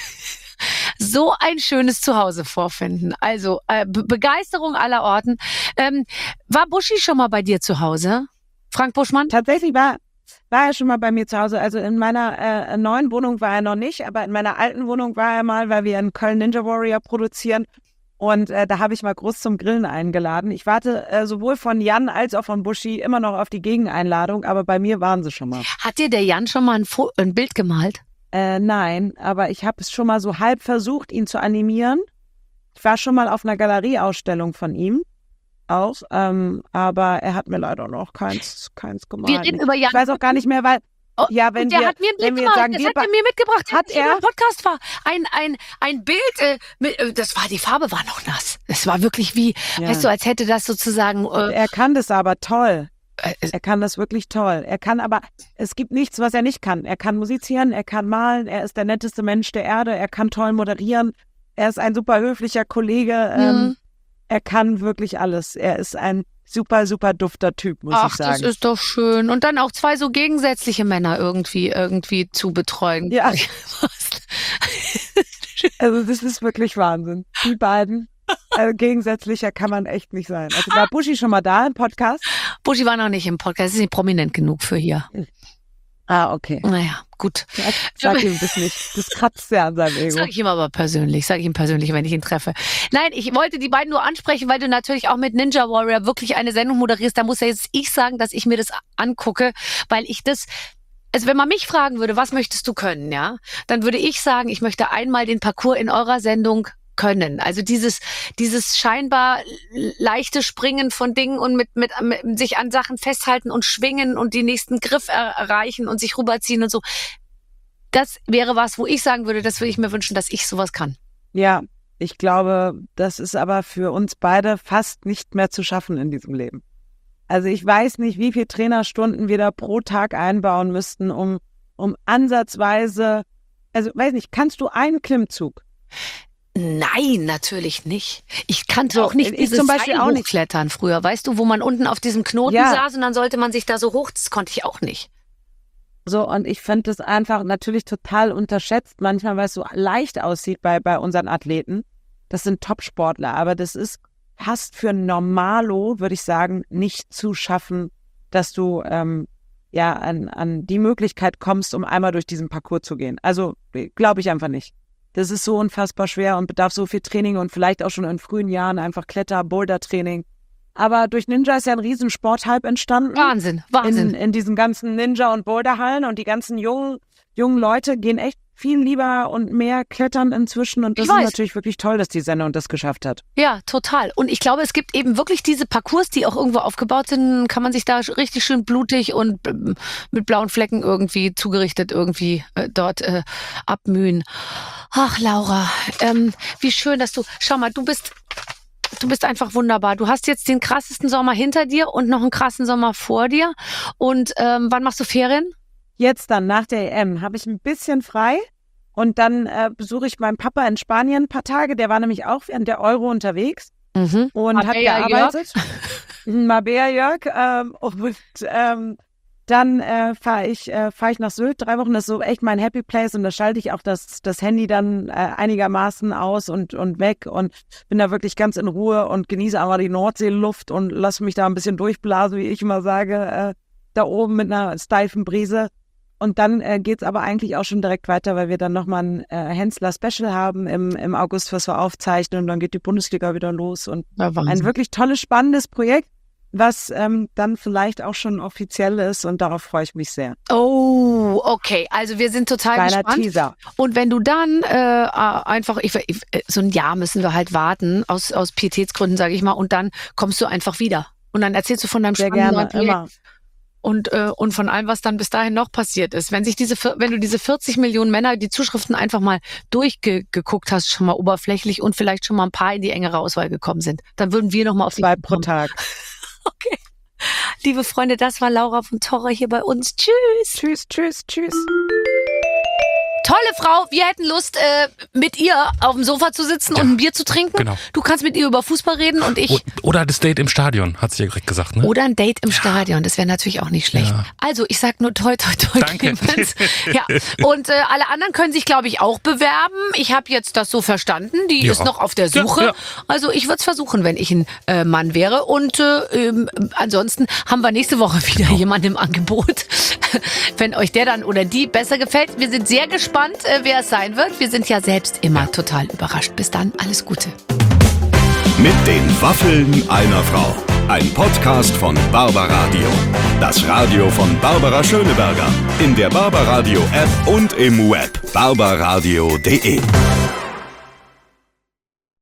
so ein schönes Zuhause vorfinden. Also äh, Be Begeisterung aller Orten. Ähm, war Buschi schon mal bei dir zu Hause? Frank Buschmann? Tatsächlich war, war er schon mal bei mir zu Hause. Also in meiner äh, neuen Wohnung war er noch nicht, aber in meiner alten Wohnung war er mal, weil wir in Köln Ninja Warrior produzieren. Und äh, da habe ich mal groß zum Grillen eingeladen. Ich warte äh, sowohl von Jan als auch von Buschi immer noch auf die Gegeneinladung, aber bei mir waren sie schon mal. Hat dir der Jan schon mal ein, Fo ein Bild gemalt? Äh, nein, aber ich habe es schon mal so halb versucht, ihn zu animieren. Ich war schon mal auf einer Galerieausstellung von ihm auch, ähm, aber er hat mir leider noch keins, keins gemalt. Wir reden über Jan. Ich weiß auch gar nicht mehr, weil Oh, ja, wenn und der wir, hat mir ein wenn Bild wir jetzt gemalt, sagen, das wir hat er be- mir mitgebracht, Hat als ich er? im Podcast war. Ein, ein, ein Bild, äh, mit, äh, das war, die Farbe war noch nass. Es war wirklich wie, Ja. weißt du, als hätte das sozusagen, äh, Er kann das aber toll. äh, Er kann das wirklich toll. Er kann aber, es gibt nichts, was er nicht kann. Er kann musizieren, er kann malen, er ist der netteste Mensch der Erde, er kann toll moderieren, er ist ein super höflicher Kollege, ähm, Mhm. er kann wirklich alles. Er ist ein super, super dufter Typ, muss ach, ich sagen. das ist doch schön. Und dann auch zwei so gegensätzliche Männer irgendwie, irgendwie zu betreuen. Ja. Also das ist wirklich Wahnsinn. Die beiden, also gegensätzlicher kann man echt nicht sein. Also war Buschi schon mal da im Podcast? Buschi war noch nicht im Podcast, ist nicht prominent genug für hier. Ah, okay. Naja, gut. Ja, sag ihm das nicht. Das kratzt ja an seinem Ego. Sag ich ihm aber persönlich, sag ich ihm persönlich, wenn ich ihn treffe. Nein, ich wollte die beiden nur ansprechen, weil du natürlich auch mit Ninja Warrior wirklich eine Sendung moderierst. Da muss ja jetzt ich sagen, dass ich mir das angucke, weil ich das... Also wenn man mich fragen würde, was möchtest du können, ja, dann würde ich sagen, ich möchte einmal den Parcours in eurer Sendung können. Also dieses dieses scheinbar leichte Springen von Dingen und mit, mit, mit sich an Sachen festhalten und schwingen und den nächsten Griff er, erreichen und sich rüberziehen und so. Das wäre was, wo ich sagen würde, das würde ich mir wünschen, dass ich sowas kann. Ja, ich glaube, das ist aber für uns beide fast nicht mehr zu schaffen in diesem Leben. Also ich weiß nicht, wie viele Trainerstunden wir da pro Tag einbauen müssten, um, um ansatzweise, also weiß nicht, kannst du einen Klimmzug? Nein, natürlich nicht. Ich kannte So, auch nicht ich dieses zum Beispiel auch nicht. Seilhochklettern früher, weißt du, wo man unten auf diesem Knoten Ja. saß und dann sollte man sich da so hoch, das konnte ich auch nicht. So, und ich finde das einfach natürlich total unterschätzt, manchmal, weil es so leicht aussieht bei, bei unseren Athleten. Das sind Top-Sportler, aber das ist fast für ein Normalo, würde ich sagen, nicht zu schaffen, dass du ähm, ja an, an die Möglichkeit kommst, um einmal durch diesen Parcours zu gehen. Also glaube ich einfach nicht. Das ist so unfassbar schwer und bedarf so viel Training und vielleicht auch schon in frühen Jahren einfach Kletter-, Boulder-Training. Aber durch Ninja ist ja ein riesen Sporthype entstanden. Wahnsinn, Wahnsinn. In, in diesen ganzen Ninja- und Boulderhallen und die ganzen jungen, jungen Leute gehen echt viel lieber und mehr klettern inzwischen und das Ich ist weiß. natürlich wirklich toll, dass die Sendung das geschafft hat. Ja, total. Und ich glaube, es gibt eben wirklich diese Parcours, die auch irgendwo aufgebaut sind, kann man sich da richtig schön blutig und ähm, mit blauen Flecken irgendwie zugerichtet irgendwie äh, dort äh, abmühen. Ach, Laura, ähm, wie schön, dass du, schau mal, du bist, du bist einfach wunderbar. Du hast jetzt den krassesten Sommer hinter dir und noch einen krassen Sommer vor dir. Und ähm, wann machst du Ferien? Jetzt dann, nach der E M, habe ich ein bisschen frei und dann äh, besuche ich meinen Papa in Spanien ein paar Tage. Der war nämlich auch während der Euro unterwegs Mhm. und hat Marbella, gearbeitet. Marbella Jörg. Ähm, und ähm, dann äh, fahre ich, äh, fahr ich nach Sylt drei Wochen. Das ist so echt mein Happy Place und da schalte ich auch das, das Handy dann äh, einigermaßen aus und, und weg und bin da wirklich ganz in Ruhe und genieße aber die Nordseeluft und lasse mich da ein bisschen durchblasen, wie ich immer sage, äh, da oben mit einer steifen Brise. Und dann äh, geht's aber eigentlich auch schon direkt weiter, weil wir dann nochmal ein äh, Hensler-Special haben im, im August, was wir aufzeichnen und dann geht die Bundesliga wieder los und Ja, ein wirklich tolles, spannendes Projekt, was ähm, dann vielleicht auch schon offiziell ist und darauf freue ich mich sehr. Oh, okay. Also wir sind total Kleiner gespannt. Teaser. Und wenn du dann äh, einfach, ich, ich, so ein Jahr müssen wir halt warten, aus, aus Pietätsgründen, sage ich mal, und dann kommst du einfach wieder. Und dann erzählst du von deinem Sehr spannenden gerne, neuen Projekt. immer. Und, äh, und von allem, was dann bis dahin noch passiert ist. Wenn sich diese, vier- wenn du diese vierzig Millionen Männer, die Zuschriften einfach mal durchgeguckt hast, schon mal oberflächlich und vielleicht schon mal ein paar in die engere Auswahl gekommen sind, dann würden wir noch mal auf die Zwei pro Tag. Okay. Liebe Freunde, das war Laura von Torra hier bei uns. Tschüss. Tschüss, tschüss, tschüss. Tolle Frau, wir hätten Lust, äh, mit ihr auf dem Sofa zu sitzen Ja, und ein Bier zu trinken. genau. Du kannst mit ihr über Fußball reden und ich... O- Oder das Date im Stadion, hat sie ja direkt gesagt, ne? Oder ein Date im Stadion, das wäre natürlich auch nicht schlecht. Ja. Also, ich sag nur toi, toi, toi, Danke. Clemens. Ja. Und äh, alle anderen können sich, glaube ich, auch bewerben. Ich habe jetzt das so verstanden, die Ja. ist noch auf der Suche. Ja, ja. Also, ich würde es versuchen, wenn ich ein äh, Mann wäre. Und äh, ähm, ansonsten haben wir nächste Woche wieder jemanden im Angebot. Wenn euch der dann oder die besser gefällt. Wir sind sehr gespannt, äh, wer es sein wird. Wir sind ja selbst immer total überrascht. Bis dann, alles Gute. Mit den Waffeln einer Frau. Ein Podcast von Barbaradio. Das Radio von Barbara Schöneberger. In der Barbaradio App und im Web barbaradio punkt de.